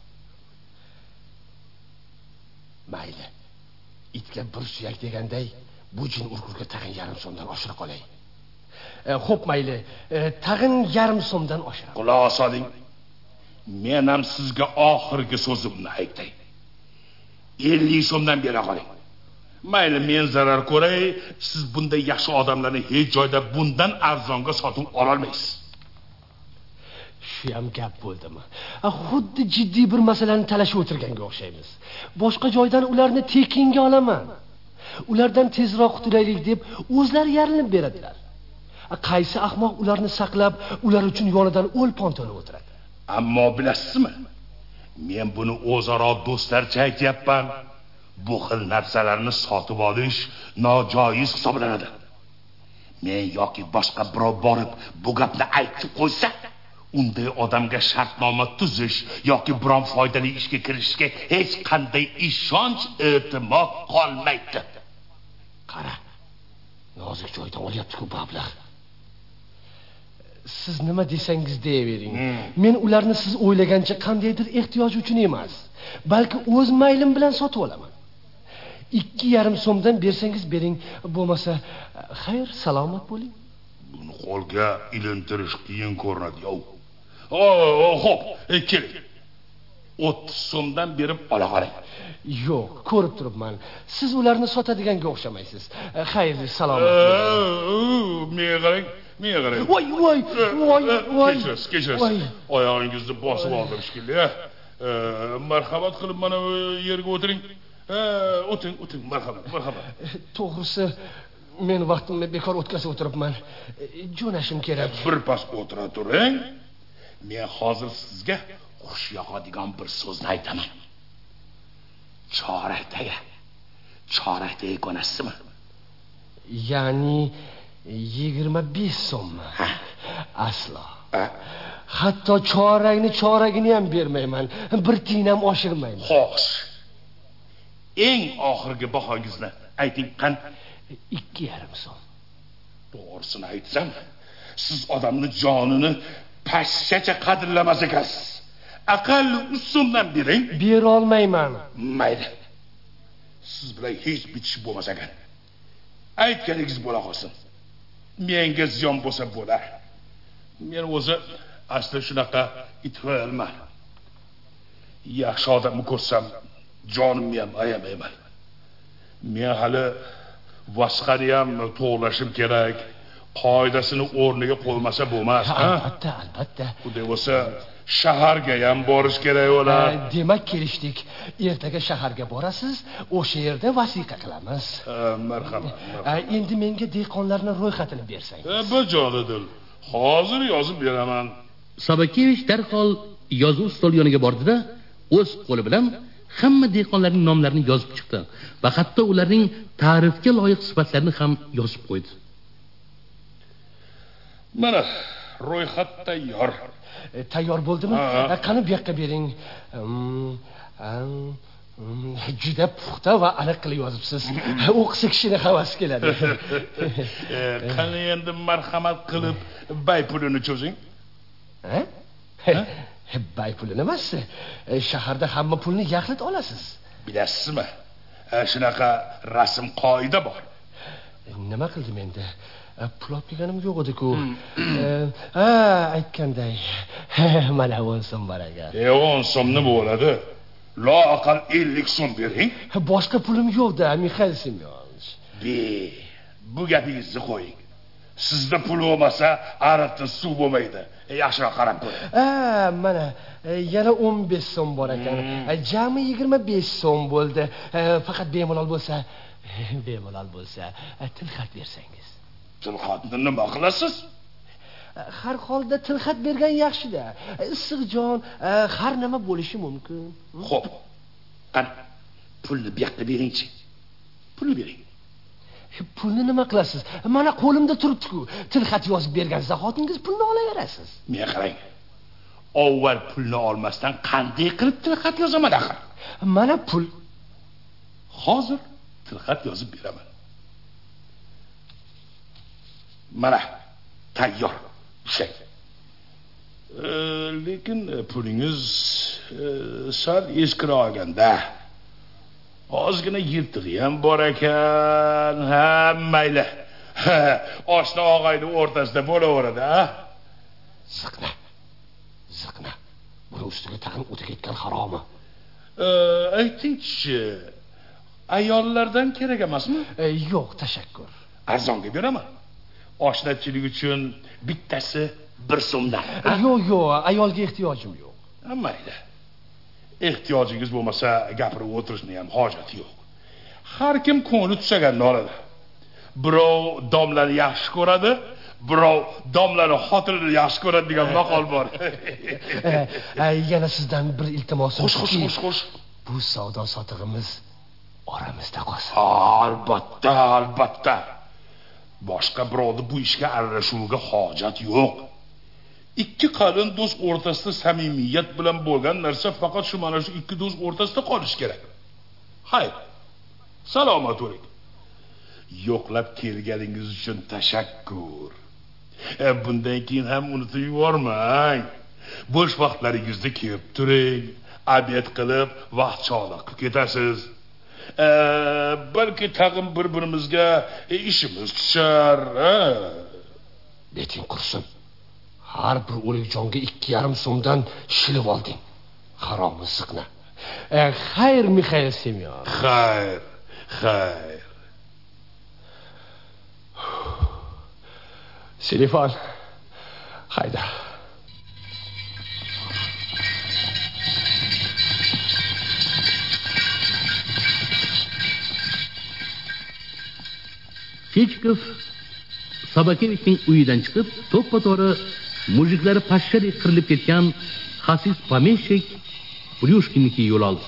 Mayli. Itga bir suyak deganday, bu jin urgurga tag'in 1/2 so'mdan oshira qolay. Xo'p, mayli. Tag'in 1/2 so'mdan oshira. Quloq soling. Men ham sizga oxirgi so'zimni aytay. 50 so'mdan bera qoling. Mayli, men zarar ko'ray, siz bunday yaxshi odamlarni hech joyda bundan arzonga sotib ola olmaysiz. Shu ham gap bo'ldimi? Xuddi jiddiy bir masalani talashib o'tirganga o'xshaymiz. Boshqa joydan ularni tekinga olaman. Ulardan tezroq qutulaylik deb o'zlari yarinib beradilar. Qaysi ahmoq ularni saqlab, ular uchun yonidan o'lpon to'lib o'tiradi. Ammo bilasizmi? Men buni o'zaro do'stlarcha aytyapman. Bu xil narsalarni sotib olish nojoiz hisoblanadi. Men yoki boshqa birov borib bu gapni aytib qo'ysa, unday odamga shartnoma tuzish yoki biron foydali ishga kirishga hech qanday ishonch, e'timod qolmaydi. Qara. Nozik joydan olyapti-ku bablar. Siz nima desangiz deyavering. Men ularni siz o'ylagancha qandaydir ehtiyoj uchun emas, balki o'z maylim bilan sotib olaman. 2,5 so'mdan bersangiz bering, bo'lmasa xayr, salomat bo'ling. Buni qo'lga ilintirish qiyin ko'rinadi-yu. Xo'p, keling. 30 so'mdan berib ola qoling. Yo'q, ko'rib turibman. Siz ularni sotadiganga o'xshamaysiz. Xayr, salomat bo'ling. Menga qarang. Voy. Kechirasiz. Oyog'ingizni bosib oldim shekilli. Marhamat qilib mana bu yerga o'tiring. O'ting, marhamat. To'g'risi, men vaqtimni bekor o'tkazib o'tiribman. Jo'nashim kerak. Birpas o'tira turing. Men hozir sizga xush yoqadigan bir so'zni aytaman. Chorakdaga ko'nasizmi? Ya'ni 25 so'mmi? Aslo. Hatto choragini ham bermayman. Bir tiyin ham oshirmayman. Xo'sh. Eng oxirgi bahongizni ayting qan? 2,5 so'm. To'g'risini aytsam, siz odamni jonini pashshacha qadrlamas ekansiz. Aqalli 3 so'mdan bering. Bera olmayman. Mayli. Siz bilan hech bitish bo'lmas ekan. Aytganingiz bo'la qolsin. Menga ziyon bo'lsa bo'lar. Men o'zi asli shunaqa itvalman. Yaxshi odamni ko'rsam, jonimni ham ayamayman. Men hali vasqani ham to'g'rashim kerak. Qoidasini o'rniga qo'ymasa bo'lmas, Albatta. Bu bo'lsa shaharga ham borish kerak bo'lar. Demak, kelishdik. Ertaga shaharga borasiz, o'sha yerda vasiqa qilamiz. Marhamat. Endi menga dehqonlarning ro'yxatini bersangiz. Bajonidil. Hozir yozib beraman. Sabakevich darhol yozuv stol yoniga bordi-da, o'z qo'li bilan hamma dehqonlarning nomlarini yozib chiqdi va hatto ularning ta'rifga loyiq sifatlarini ham yozib qo'ydi. Mana ro'yxat tayyor. Tayyor bo'ldimi? Qani bu yoqqa bering. Juda puxta va aniq qilib yozibsiz. O'qisa kishini havasi keladi. Qani endi marhamat qilib bay pulini cho'zing. Bay pulini emas. Shaharda hamma pulni yaxlit olasiz. Bilasizmi? Shunaqa rasm qoida bor. Nima qildim endi? Pul olib kelganim yo'q edi-ku. Aytganday. Mana 10 so'm bor ekan. 10 so'm nima bo'ladi? Loaqal 50 so'm bering. Boshqa pulim yo'q-da, Mikhail Semyonovich. Bu gapingizni qo'ying. Sizda pul bo'lmasa, ariqda suv bo'lmaydi. Yaxshiroq qarab ko'ring. Mana yana 15 so'm bor ekan. Jami 25 so'm bo'ldi. Faqat bemalol bo'lsa, tilxat bersangiz. Tilxatni nima qilasiz? Har holda tilxat bergan yaxshi-da. Issiq jon, har nima bo'lishi mumkin. Xo'p. Qani, pulni bu yoqqa beringchi. Pulni bering. Pulni nima qilasiz? Mana qo'limda turibdi-ku. Tilxat yozib bergan zahotingiz pulni olaverasiz. Men qarang. Avval pulni olmasdan qanday qilib tilxat yozaman axir? Mana pul. Hozir tilxat yozib beraman. Mana tayyor. Ushlang. Lekin pulingiz sal eskiroganda. Ozgina yirtig'i ham bor ekan. Mayli. Oshna og'ayni o'rtasida bo'laveradi, Ziqna. Buni ustiga tag'in o'tib ketgan haromi. Aytingchi, ayollardan kerak emasmi? Yo'q, tashakkur. Arzonga beraman. Oshnachilik uchun bittasi 1 so'mdan. Yo'q, ayolga ehtiyojim yo'q. Mayli. Ehtiyojingiz bo'lmasa, gapirib o'tirishni ham hojati yo'q. Har kim ko'ngli tushganini oladi. Birov domlani yaxshi ko'radi, birov domlani xotinini yaxshi ko'radi degan maqol bor. Yana sizdan bir iltimosim. Xo'sh. Bu savdo sotig'imiz oramizda qolsin. Albatta. Boshqa birovni bu ishga aralashuvga hojat yo'q. Ikki qalin do'st o'rtasida samimiyat bilan bo'lgan narsa faqat shu mana shu ikki do'st o'rtasida qolish kerak. Hayr. Salomat bo'ling. Yo'qlab kelganingiz uchun tashakkur. Bundan keyin ham unutib yubormang. Bo'sh vaqtlaringizda kelib turing, obed qilib, vaqt chog'liq qilib ketasiz. balki tag'in bir-birimizga ishimiz tushar. Neting qursin. Har bir o'lik jonga 2,5 so'mdan shilib olding. Harom rizqni. Xayr, Mixail Semyon. Xayr. Telefon. Hayda. Chechkov Sobakevichning uyidan chiqib, to'ppa-to'g'ri mujiklari pashshadek qirilib ketgan xasis pomeshchik Pryushkinnikiga yo'l oldi.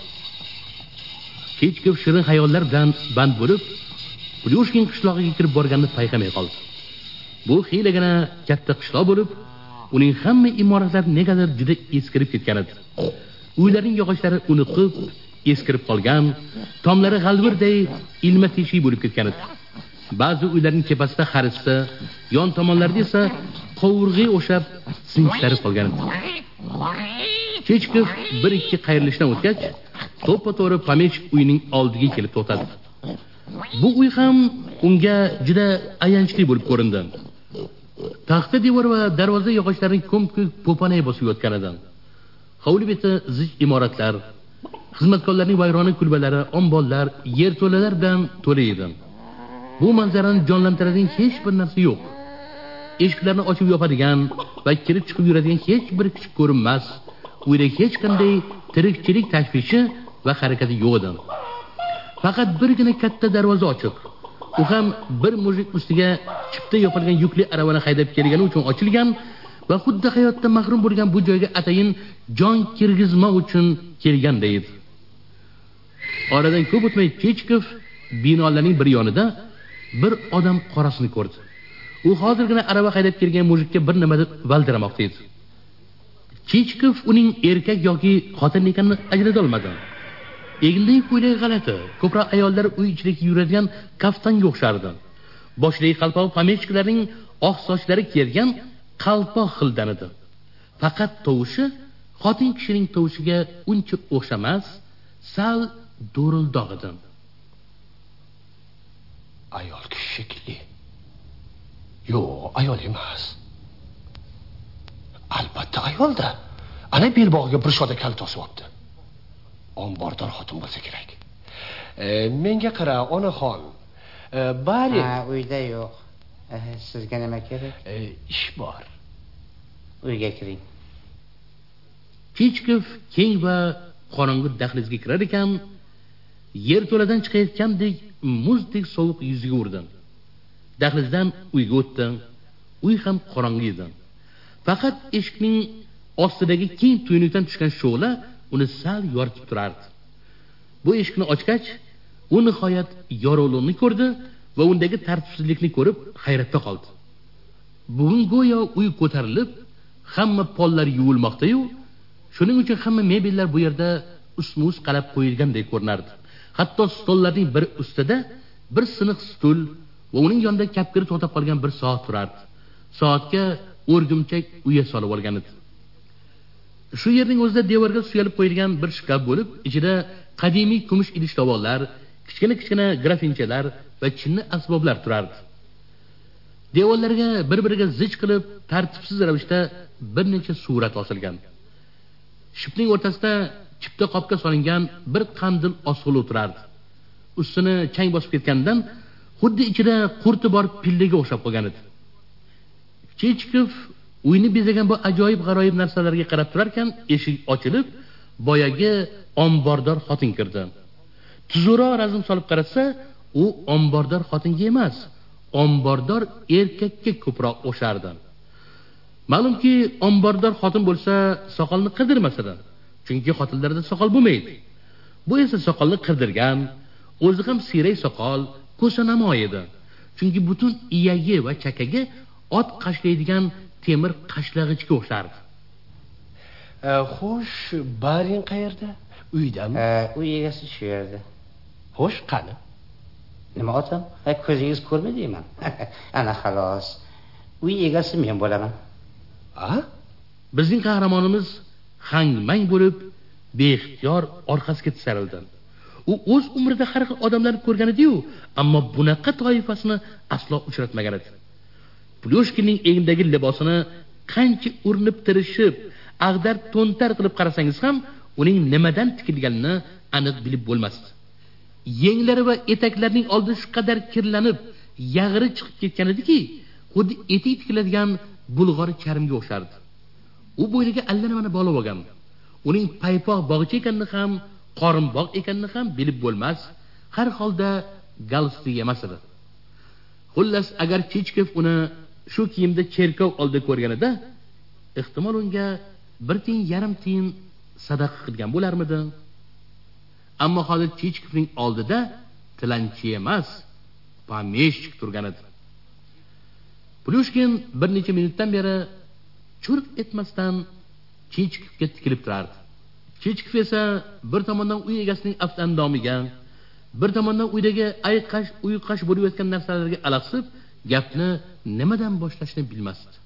Chechkov shirin xayollar bilan band bo'lib, Pryushkin qishlog'iga kirib borganini payqamay qoldi. Bu xiyligina katta qishloq bo'lib, uning hamma imoratlari negadir juda eskirib ketgan edi. Uylarning yog'ochlari uniqib, eskirib qolgan, tomlari g'alvirday ilma-teshik bo'lib ketgan edi. Ba'zi uylarning tepasida xarista, yon tomonlarida esa qovurg'i o'xshab sinchlarib qolgan edi. Chechkov bir-ikki qayrilishdan o'tgach, to'ppa-to'g'ri pomeshchik uyining oldiga kelib to'xtadi. Bu uy ham unga juda ayanchli bo'lib ko'rindi. Taxta devor va darvoza yog'ochlarining ko'm-ko'k po'panay bosib yotgan edi. Hovli beti zich imoratlar, xizmatkorlarning vayrona kulbalari, omborlar, yerto'lalar bilan to'la edi. Bu manzarani jonlantiradigan hech bir narsa yo'q. Eshiklarni ochib yopadigan va kirib chiqib yuradigan hech bir kichik ko'rinmas, uyda hech qanday tirikchilik tashvishi va harakati yo'q edi. Faqat birgina katta darvoza ochiq. U ham bir mujik ustiga chipta yopilgan yukli aravani haydab kelgani uchun ochilgan va xuddi hayotda mahrum bo'lgan bu joyga atayin jon kirgizmoq uchun kelganda edi. Oradan ko'p o'tmay Chechkov binolarning bir yonida bir odam qorasini ko'rdi. U hozirgina arava haydab kelgan mujikka bir nima deb valdiramoqda edi. Chechkov uning erkak yoki xotin ekanini ajrata olmadi. Egilday ko'ylagi g'alati, ko'proq ayollar uy ichida yuradigan kaftanga o'xshardi. Boshidagi qalpoq pomeshchiklarning oq sochlari kiygan qalpoq xildan edi. Faqat tovushi xotin kishining tovushiga uncha o'xshamas, sal do'rildoq edi. Ayol kishi shekilli. Yo'q, ayol emas. Albatta ayolda. Ana belbog'iga bir shoda kalit osib olibdi. Ombordor xotin bo'lsa kerak. Menga qara, onaxon. Bari. Uyda yo'q. Sizga nima kerak? Ish bor. Uyga kiring. Chechkov keng va qorong'u dahlizga kirar ekan, yerto'ladan chiqayotgandek muzdek sovuq yuziga urdi. Dahlizdan uyga o'tdi. Uy ham qorong'u edi. Faqat eshikning ostidagi keng tuynukdan tushgan sho'la uni sal yoritib turardi. Bu eshikni ochgach, u nihoyat yorug'likni ko'rdi va undagi tartibsizlikni ko'rib hayratda qoldi. Bugun go'yo uy ko'tarilib, hamma pollar yuvilmoqda-yu, shuning uchun hamma mebellar bu yerda ustma-ust qalab qo'yilgandek ko'rinardi. Hatto stollarning bir ustida bir siniq stul va uning yonida kapkiri to'xtab qolgan bir soat turardi. Soatga o'rgimchak uya solib olgan edi. Shu yerning o'zida devorga suyalib qo'yilgan bir shkaf bo'lib, ichida qadimiy kumush idish tovoqlar, kichkina grafinchalar va chinni asboblar turardi. Devorlarga bir-biriga zich qilib, tartibsiz ravishda bir necha surat osilgan. Shipning o'rtasida chipta qopga solingan bir qandil osg'ul o'tirardi. Ustini chang bosib ketgandan xuddi ichida qurti bor pillaga o'xshab qolgan edi. Chechkov uyni bezagan bu ajoyib g'aroyib narsalarga qarab turar ekan, eshik ochilib, boyagi ombordor xotin kirdi. Tuzroq razm solib qarasa, u ombordor xotinga emas, ombordor erkakka ko'proq o'xshardi. Ma'lumki, ombordor xotin bo'lsa, soqolni qirdirmasadi, chunki xotinlarda soqol bo'lmaydi. Bu esa soqolni qirdirgan, o'zi ham siyrak soqol, ko'sanamo edi. Chunki butun iyagi va chakaga ot qashlaydigan temir qashlag'ichga o'xshardi. Xo'sh, baring qayerda? Uydami? Uy egasi shu yerda. Xo'sh, qani? Nima otam? Ko'zingiz ko'rmadingmi? Ana xolos. Uy egasi men bo'laman. Bizning qahramonimiz hang-mang bo'lib, beixtiyor orqasiga tisarildi. U o'z umrida har xil odamlarni ko'rgan edi-yu, ammo bunaqa toifasini aslo uchratmagan edi. Plyushkinning egindagi libosini qancha urinib tirishib, ag'dar to'ntar qilib qarasangiz ham, uning nimadan tikilganini aniq bilib bo'lmasdi. Yenglari va etaklarining oldi shu qadar kirlanib, yag'ri chiqib ketgan ediki, xuddi etik tikiladigan bulg'or charmga o'xshardi. U bo'yniga allanimani bog'lab olgan. Uning paypoq bog'ichi ekanini ham, qorinboq ekanini ham bilib bo'lmas. Har holda galstuk emas edi. Xullas, agar Chichkov uni shu kiyimda cherkov oldida ko'rganida, ehtimol unga 1.5 tiyin sadaqa qilgan bo'larmidi? Ammo hozir Chichkovning oldida tilanchi emas, pomeshchik turgan edi. Plyushkin bir necha minutdan beri churq etmasdan Chichkovga tikilib turardi. Chichkov esa bir tomondan uy egasining aftandomiga, bir tomondan uydagi ayqash, uyqash bo'lib yotgan narsalarga alaqsib, gapni nimadan boshlashni bilmasdi.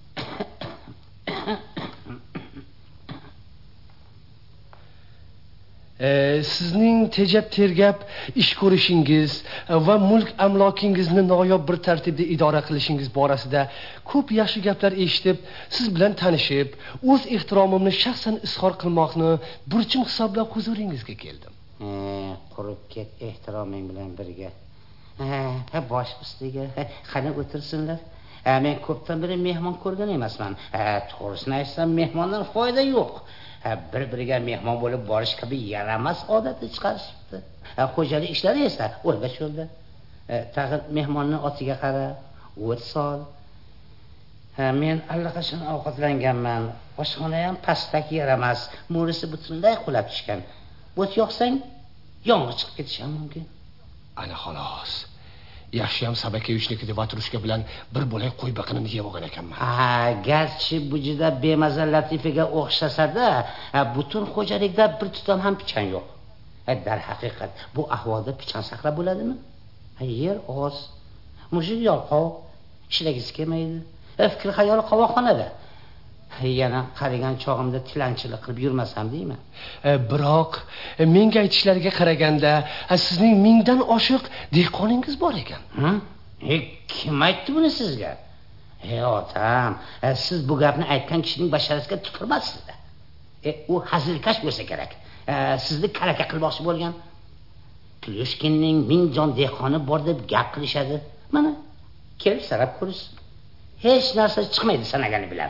Sizning tejab tergab ish ko'rishingiz va mulk amlokingizni noyob bir tartibda idora qilishingiz borasida ko'p yaxshi gaplar eshitib, siz bilan tanishib, o'z ehtiromimni shaxsan izhor qilmoqni burchim hisoblab huzuringizga keldim. Qurib ket ehtiroming bilan birga. Bosh ustiga qani o'tirsinlar. Men ko'pdan beri mehmon ko'rgan emasman. To'g'risini aytsam, mehmondan foyda yo'q. Bir-biriga mehmon bo'lib borish kabi yaramas odatni chiqarishibdi. Xo'jalik ishlari esa o'lga-cho'lda. Tag'in mehmonning otiga qara, o't sol. Men allaqachon ovqatlanganman. Oshxona ham pastak yaramas. Mo'risi butunlay qulab tushgan. O't yoqsang, yong'in chiqib ketishi ham mumkin. Ana xolos. Yaxshiyam Sabakevichniki deb Vatrushka bilan bir bo'lak qo'y baqinini yeb olgan ekanman. Garchi bu juda bemaza latifaga o'xshasa-da, butun xo'jalikda bir tutam ham pichan yo'q. Dar haqiqat bu ahvolda pichan saqlab bo'ladimi? Yer oz, mushuk yolqov, ishlagisi kelmaydi. Fikr xayoli qovoqxonada. Yana qarigan chog'imda tilanchilik qilib yurmasam deyman. Biroq menga aytishlariga qaraganda, sizning mingdan oshiq dehqoningiz bor ekan. Kim aytdi buni sizga? Otam, siz bu gapni aytgan kishining basharasiga tupurmaysizlar. U hazilkash bo'lsa kerak. Sizni karaka qilmoqchi bo'lgan. Plyushkinning 1000 jon dehqoni bor deb gap qilishadi. Mana, kelib sarab ko'rish. Hech narsa chiqmaydi sanagani bilan.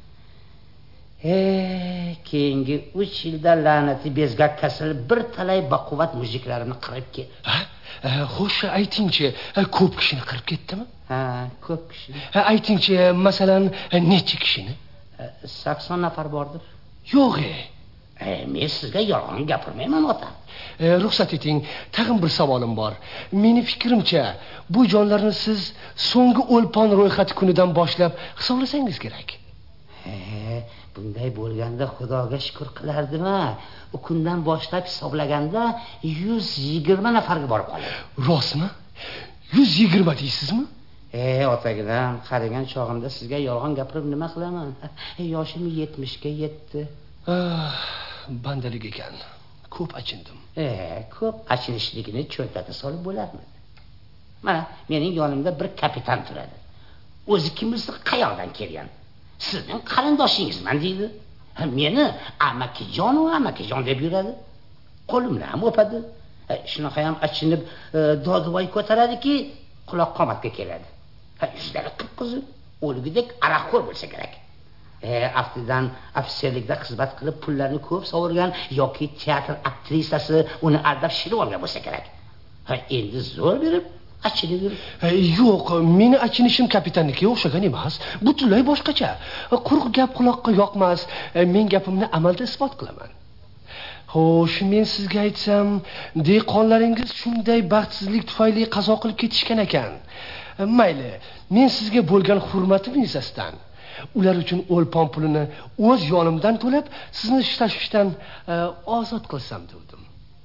Keyingi 3 yilda la'nati bezgak kasal bir talay baquvvat mujiklarini qirib ketdi. Xo'sh, aytingchi, ko'p kishini qirib ketdimi? Ko'p kishi. Aytingchi, masalan, necha kishini? 80 nafar bordir. Yo'q. Men sizga yolg'on gapirmayman, ota. Ruxsat eting, tag'in bir savolim bor. Meni fikrimcha, bu jonlarni siz so'nggi o'lpon ro'yxati kunidan boshlab hisoblasangiz kerak. Bunday bo'lganda Xudoga shukr qilardim-a. U kundan boshlab hisoblaganda 120 nafarga borib qoldi. Rostmi? 120 deysizmi? Otagidan qarigan chog'imda sizga yolg'on gapirib nima qilaman? Yoshim 70 ga yetdi. Bandalik ekan. Ko'p achindim. Ko'p achinishligini cho'ntatga solib bo'larmidi? Mana, mening yonimda bir kapitan turadi. O'zi kim bilsa qayoqdan kelgan? Sizning qarindoshingizman deydi. Meni amakijon deb yuradi. Qo'limni ham o'padi. Shunaqa ham achinib dodvoy ko'taradiki, quloq qomatga keladi. Yuzlari qip-qizil, o'lgudek aroqxo'r bo'lsa kerak. Aftidan ofitserlikda xizmat qilib pullarni ko'p sovurgan yoki teatr aktrisasi uni aldab shilib olgan bo'lsa kerak. Endi zo'r berib achinib yurib. Yo'q, meni achinishim kapitannikiga o'xshagan emas. Butunlay boshqacha. Quruq gap quloqqa yoqmas. Men gapimni amalda isbot qilaman. Xo'sh, men sizga aytsam, dehqonlaringiz shunday baxtsizlik tufayli qazo qilib ketishgan ekan. Mayli, men sizga bo'lgan hurmatim yuzasidan ular uchun o'lpon pulini o'z yonimdan to'lab, sizni tashvishdan ozod qilsam dedim.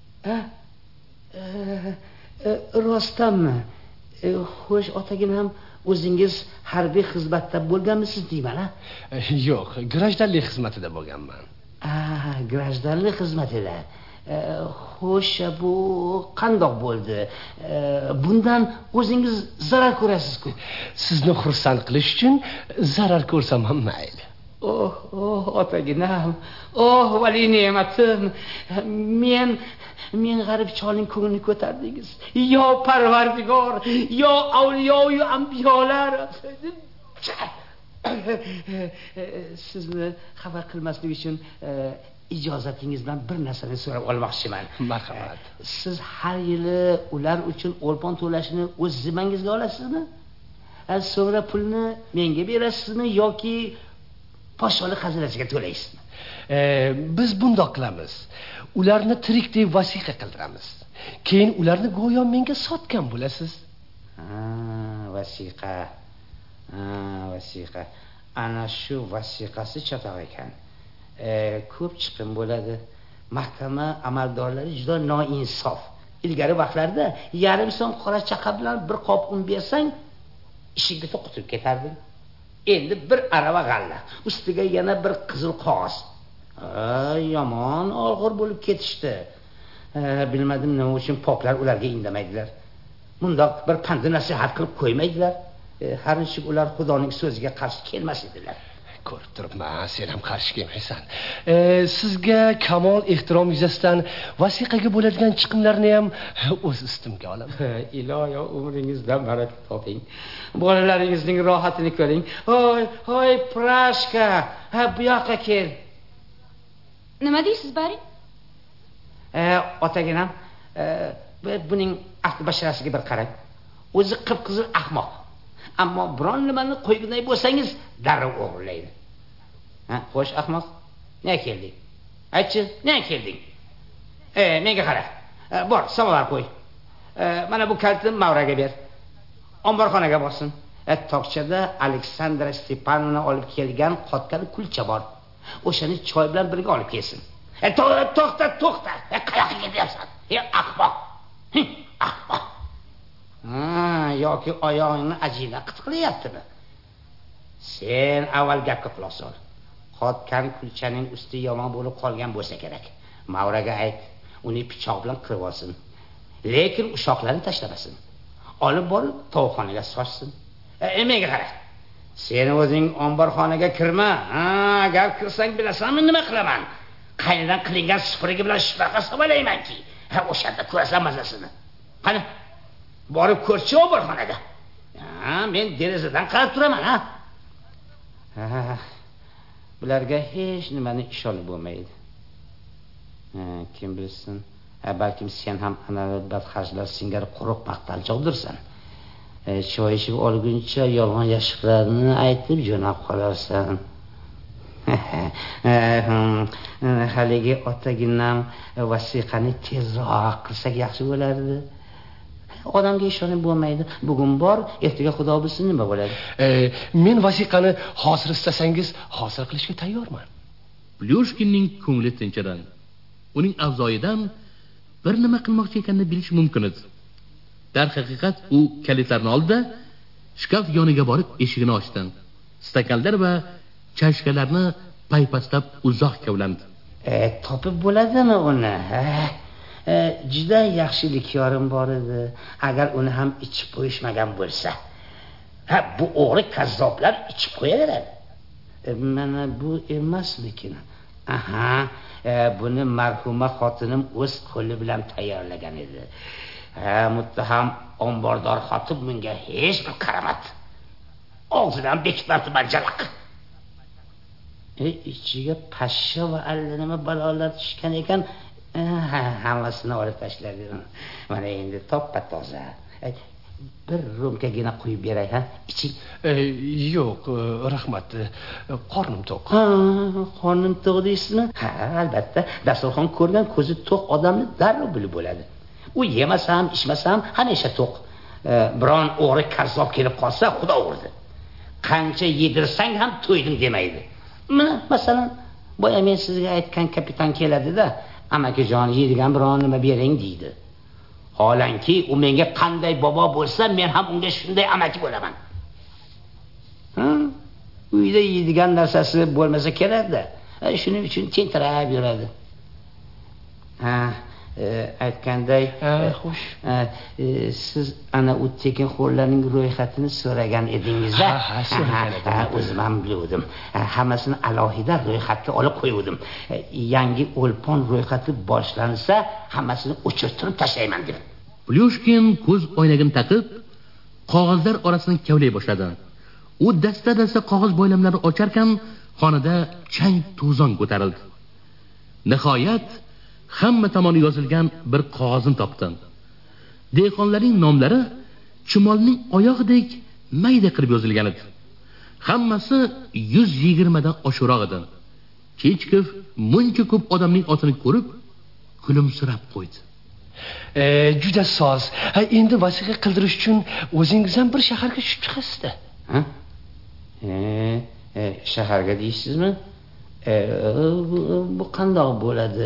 Rostdanmi? Xo'sh, otagim ham o'zingiz harbiy xizmatda bo'lganmisiz deyman-a? Yo'q, grajdanlik xizmatida bo'lganman. Grajdanlik xizmatida. Xo'sh, bu qandoq bo'ldi? Bundan o'zingiz zarar ko'rasiz-ku. Sizni xursand qilish uchun zarar ko'rsam ham mayli. Oh, otaginam. Oh, vali ne'matim. Men g'arib cholning ko'nglini ko'tardingiz. Yo Parvardigor, yo avliyo ambiyolar. Sizni xabar qilmaslik uchun ijozatingiz bilan bir narsani so'rab olmoqchiman. Marhamat. Siz har yili ular uchun o'lpon to'lashni o'z zimmangizga olasizmi? So'ngra pulni menga berasizmi yoki podshohlik xazinasiga to'laysizmi? Biz bundoq qilamiz. Ularni tirikdek vasiqa qildiramiz. Keyin ularni go'yo menga sotgan bo'lasiz. Vasiqa. Ana shu vasiqasi chatoq ekan. Ko'p chiqim bo'ladi. Mahkama amaldorlari juda noinsof. Ilgari vaqtlarda yarim so'm qora chaqa bilan bir qop un bersang, ishingni to'qitib ketarding. Endi bir arava g'alla, ustiga yana bir qizil qog'oz. Yomon olg'ir bo'lib ketishdi. Bilmadim nima uchun poplar ularga indamaydilar. Bundoq bir pand nasihat qilib qo'ymaydilar. Har nechuk ular Xudoning so'ziga qarshi kelmas edilar. Ko'rib turibman, sen ham qarshi kelmaysan. Sizga kamol ehtirom yuzasidan vasiqaga bo'ladigan chiqimlarni ham o'z ustimga olaman. Iloyo umringizdan baraka toping. Bolalaringizning rohatini ko'ring. Hoy, Prashka, bu yoqqa kel. Nima deysiz, bari? Otaginam, buning ahdi basharasiga bir qarang. O'zi qip-qizil ahmoq. Ammo biron nimani qo'ygunday bo'lsangiz, darrov o'g'irlaydi. Xo'sh, ahmoq, nega kelding? Aytchi, nega kelding? Menga qara. Bor, samovar qo'y. Mana bu kaltni Mavraga ber. Omborxonaga borsin. Tokchada Aleksandra Stepanovna olib kelgan qotgan kulcha bor. O'shani choy bilan birga olib kelsin. To'xta. Qayoqqa ketyapsan? Ahmoq. Ahmoq. Yoki oyog'ingni ajina qitqilayaptimi? Sen avval gapga quloq sol. Qotgan kulchaning usti yomon bo'lib qolgan bo'lsa kerak. Mavraga ayt, uni pichoq bilan qirib olsin. Lekin ushoqlarni tashlamasin. Olib borib tovuqxonaga sochsin. Menga qara. Sen o'zing omborxonaga kirma. Agar kirsang bilasanmi nima qilaman? Qaynidan qilingan sufraga bilan shunaqa sobalaymanki, o'shanda ko'rasan mazasini. Qani, borib ko'rchi omborxonaga. Men derazadan qarab turaman, Bularga hech nimani ishonib bo'lmaydi. Kim bilsin, balkim sen ham ana badxarjlar singari quruq maqtanchoqdirsan. Choy ichib olguncha yolg'on yashiqlarni aytib jo'nab qolarsan. Haligi otaginam vasiqani tezroq qilsak yaxshi bo'lardi. Odamga ishonib bo'lmaydi. Bugun bor, ertaga Xudo bilsin nima bo'ladi. Men vasiqani hozir istasangiz hozir qilishga tayyorman. Plyushkinning ko'ngli tinchidan. Uning avzoyidan bir nima qilmoqchi ekanini bilish mumkin edi. Darhaqiqat u kalitlarni oldi, shkaf yoniga borib eshigini ochdi. Stakanlar va chashkalarni paypaslab uzoq kavlandi. Topib bo'ladimi uni? Juda yaxshi likyorim bor edi. Agar uni ham ichib qo'yishmagan bo'lsa. Bu o'g'ri kazzoblar ichib qo'yaveradi. Mana bu emasmikin? Buni marhuma xotinim o'z qo'li bilan tayyorlagan edi. Muttaham ombordor xotin bunga hech bir qaramadi. Og'zidan bekitmabdi banjalaq. Ichiga pashsha va allanima balolar tushgan ekan, hammasini olib tashladi. Mana endi toppa toza. Bir rumkagina qo'yib beray, iching. Yo'q, rahmat. Qornim to'q. Qornim to'q deysizmi? Albatta, dasturxon ko'rgan ko'zi to'q odamni darrov bilib bo'ladi. U yemasam, ichmasam hamisha to'q. Biron o'g'ri karzob kelib qolsa, Xudo urdi. Qancha yedirsang ham to'ydim demaydi. Mana masalan, boya men sizga aytgan kapitan keladi-da, amakijon yeydigan biron nima bering deydi. Holanki u menga qanday bobo bo'lsa, men ham unga shunday amaki bo'laman. Uyda yeydigan narsasi bo'lmasa kerak-da. Shuning uchun tentirab yuradi. aytganday xo'sh. Siz ana u tekinxo'rlarning ro'yxatini so'ragan edingiz-da. Ha, so'ragan edim. O'zim ham bildim. Hammasini alohida ro'yxatga olib qo'ydim. Yangi o'lpon ro'yxati boshlansa, hammasini o'chirtirib tashlayman dedim. Plyushkin ko'z oynagini taqib, qog'ozlar orasidan kavlay boshladi. U dasta-dasta qog'oz bo'ylamlarini ocharkan, xonada chang to'zon ko'tarildi. Nihoyat hamma tomoni yozilgan bir qog'ozni topdi. Dehqonlarning nomlari chumolning oyog'idek mayda qilib yozilgan edi. Hammasi 120 dan oshiqroq edi. Chechkov muncha ko'p odamning otini ko'rib, kulimsirab qo'ydi. Juda soz. Endi vasiqa qildirish uchun o'zingiz ham bir shaharga tushib chiqasizda. Shaharga deysizmi? Bu qandoq bo'ladi?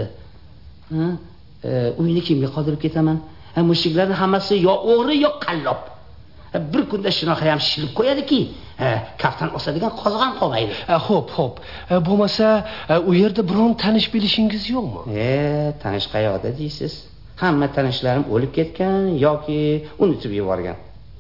Uyni kimga qoldirib ketaman? Mushuklarning hammasi yo o'g'ri yo qallob. Bir kunda shunaqa ham shilib qo'yadiki, kaftan osadigan qozg'on qolmaydi. Xo'p. Bo'lmasa, u yerda biron tanish bilishingiz yo'qmi? Tanish qayoqda deysiz? Hamma tanishlarim o'lib ketgan yoki unutib yuborgan.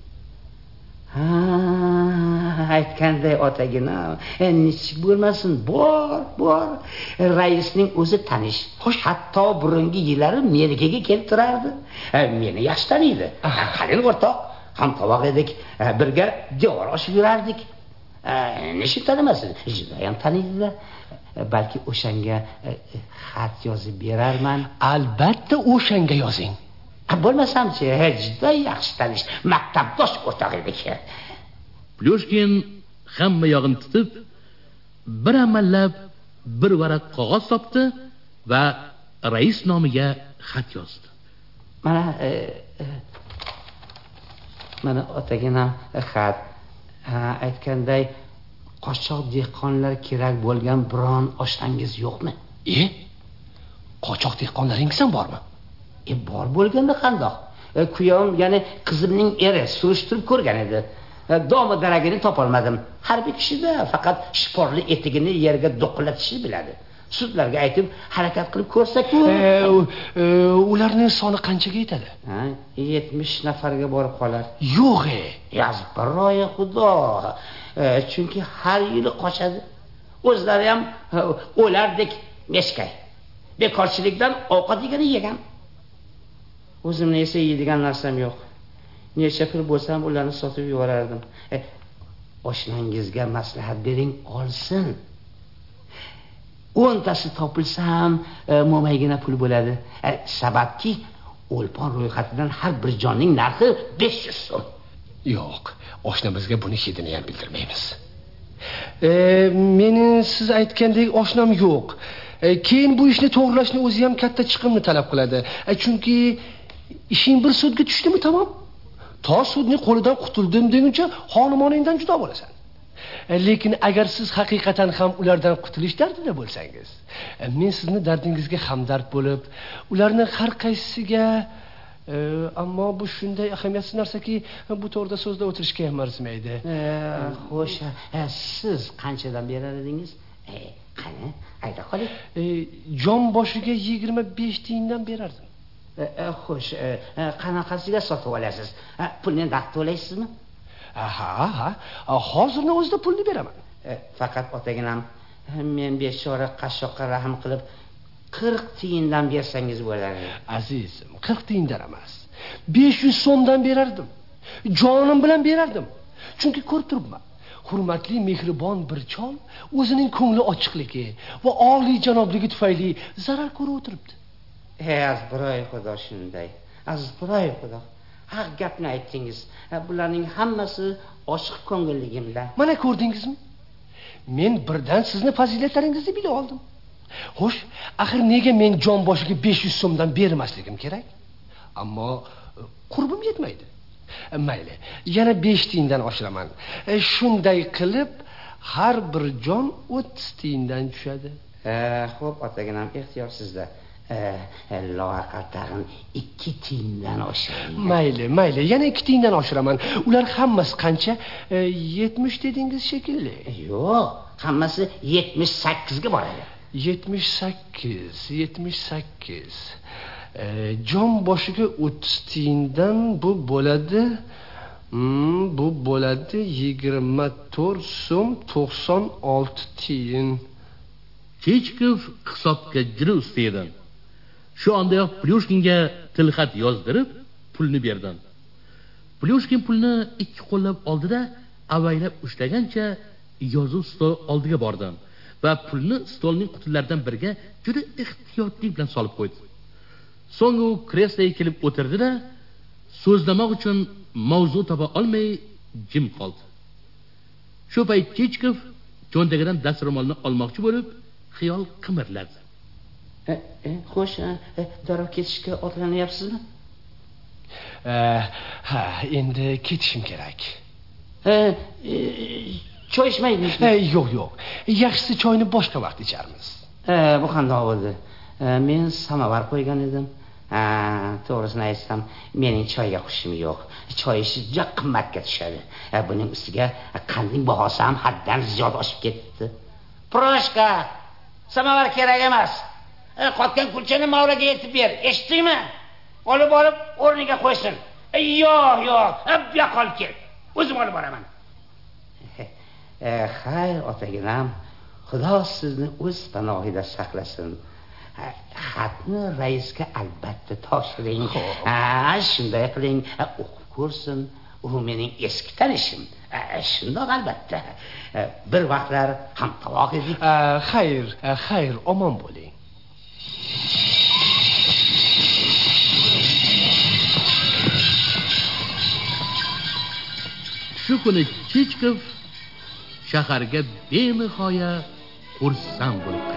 Aytganday otaginam, nechik bo'lmasin, bor. Raisning o'zi tanish. Hatto burungi yillari menikaga kelib turardi. Meni yaxshi taniydi. Qalin o'rtoq, ham tovoq edik, birga devor oshib yurardik. Nechun tanimasin? Juda ham taniydi-da. Balki o'shanga xat yozib berarman. Albatta o'shanga yozing. Bo'lmasam-chi, juda yaxshi tanish, maktabdosh o'rtoq edik. Plyushkin hamma yog'ini tutib, bir amallab bir varaq qog'oz topdi va rais nomiga xat yozdi. Mana otaginam xat. Aytganday, qochoq dehqonlar kerak bo'lgan biron oshnangiz yo'qmi? Qochoq dehqonlaringiz ham bormi? Bor bo'lganda qandoq? Kuyovim, ya'ni qizimning eri surishtirib ko'rgan edi. Domi daragini topolmadim. Harbiy kishida faqat shiporli etigini yerga do'qillatishni biladi. Sudlarga aytib harakat qilib ko'rsak-ku. Ularning soni qanchaga yetadi? 70 nafarga borib qolar. Yo'q. Yazbiroy xudo. Chunki har yili qochadi. O'zlari ham o'lardek meskay. Bekorchilikdan ovqat yegani yegan. O'zimni esa yeydigan narsam yo'q. Necha pul bo'lsam ularni sotib yuborardim. Oshnangizga maslahat bering, olsin. 10tasi topilsa ham mo'maygina pul bo'ladi. Sababki o'lpon ro'yxatidan har bir jonning narxi 500 so'm. Yo'q, oshnamizga buni hidini ham bildirmaymiz. Meni siz aytgandek oshnam yo'q. Keyin bu ishni to'g'rilashni o'zi ham katta chiqimni talab qiladi. Chunki ishing bir sudga tushdimi, tamom. To sudning qo'lidan qutuldim deguncha xonumoningdan judo bo'lasan. Lekin agar siz haqiqatan ham ulardan qutulish dardida bo'lsangiz, men sizni dardingizga hamdard bo'lib, ularning har qaysisiga ammo bu shunday ahamiyatsiz narsaki, bu to'g'rida so'zda o'tirishga ham arzimaydi. Xo'sh, siz qanchadan berar edingiz? Qani, ayta qoling. Jon boshiga 25 tiyindan berardim. Xo'sh, qanaqasiga sotib olasiz? Pulni naqd to'laysizmi? Hozirni o'zida pulni beraman. Faqat otaginam, men bechora qashshoqqa rahm qilib 40 tiyindan bersangiz bo'ladi. Azizim, 40 tiyindan emas. 500 so'mdan berardim. Jonim bilan berardim. Chunki ko'rib turibman. Hurmatli mehribon bir chol o'zining ko'ngli ochiqligi va oliy janobligi tufayli zarar ko'rib o'tiribdi. Azbiroy xudo shunday. Azbiroy xudo. Haq gapni aytdingiz. Bularning hammasi ochiq ko'ngilligimdan. Mana ko'rdingizmi? Men birdan sizni fazilatlaringizni bila oldim. Xo'sh, axir nega men jon boshiga 500 so'mdan bermasligim kerak? Ammo qurbim yetmaydi. Mayli, yana 5 tiyindan oshiraman. Shunday qilib har bir jon 30 tiyindan tushadi. Xo'p, otaginam, ehtiyor sizda. Loaqal tag'in 2 tiyindan oshiring. Mayli, yana 2 tiyindan oshiraman. Ular hammasi qancha? 70 dedingiz shekilli. Yo'q, hammasi 78 ga boradi. 78. Jon boshiga 30 tiyindan bu bo'ladi. Bu bo'ladi 24 so'm 96 tiyin. Chechkov hisobga jiri ustaydi. Shu ondayoq Plyushkinga tilxat yozdirib, pulni berdi. Plyushkin pulni ikki qo'llab oldi-da, avaylab ushlagancha yozuv stoli oldiga bordi va pulni stolning qutilaridan biriga juda ehtiyotlik bilan solib qo'ydi. So'ng u kresloga kelib o'tirdi-da, so'zlamoq uchun mavzu topa olmay jim qoldi. Shu payt Chechkov cho'ntagidan dastro'molni olmoqchi bo'lib, xiyol qimirladi. Xo'sh, darrov ketishga otlanyapsizmi? Ha, endi ketishim kerak. Choy ichmaydingizmi? Yo'q. Yaxshisi choyni boshqa vaqt icharmiz. Bu qanday bo'ldi? Men samovar qo'ygan edim. To'g'risini aytsam, mening choyga xushim yo'q. Choy ichish juda qimmatga tushadi. Buning ustiga qandning bahosi ham haddan ziyod oshib ketdi. Proshka, samovar kerak emas. Qotgan kulchani Mavraga yetib ber. Eshitdingmi? Olib borib o'rniga qo'ysin. Yo'q, buyoqqa olib kel. O'zim olib boraman. Xayr, otaginam. Xudo sizni o'z panohida saqlasin. Xatni raisga albatta topshiring. Shunday qiling, o'qib ko'rsin. U mening eski tanishim. Shundoq albatta. Bir vaqtlar ham tovoq edik. Xayr, omon bo'ling. Shu kuni Chechkov shaharga benihoya xursand bo'lib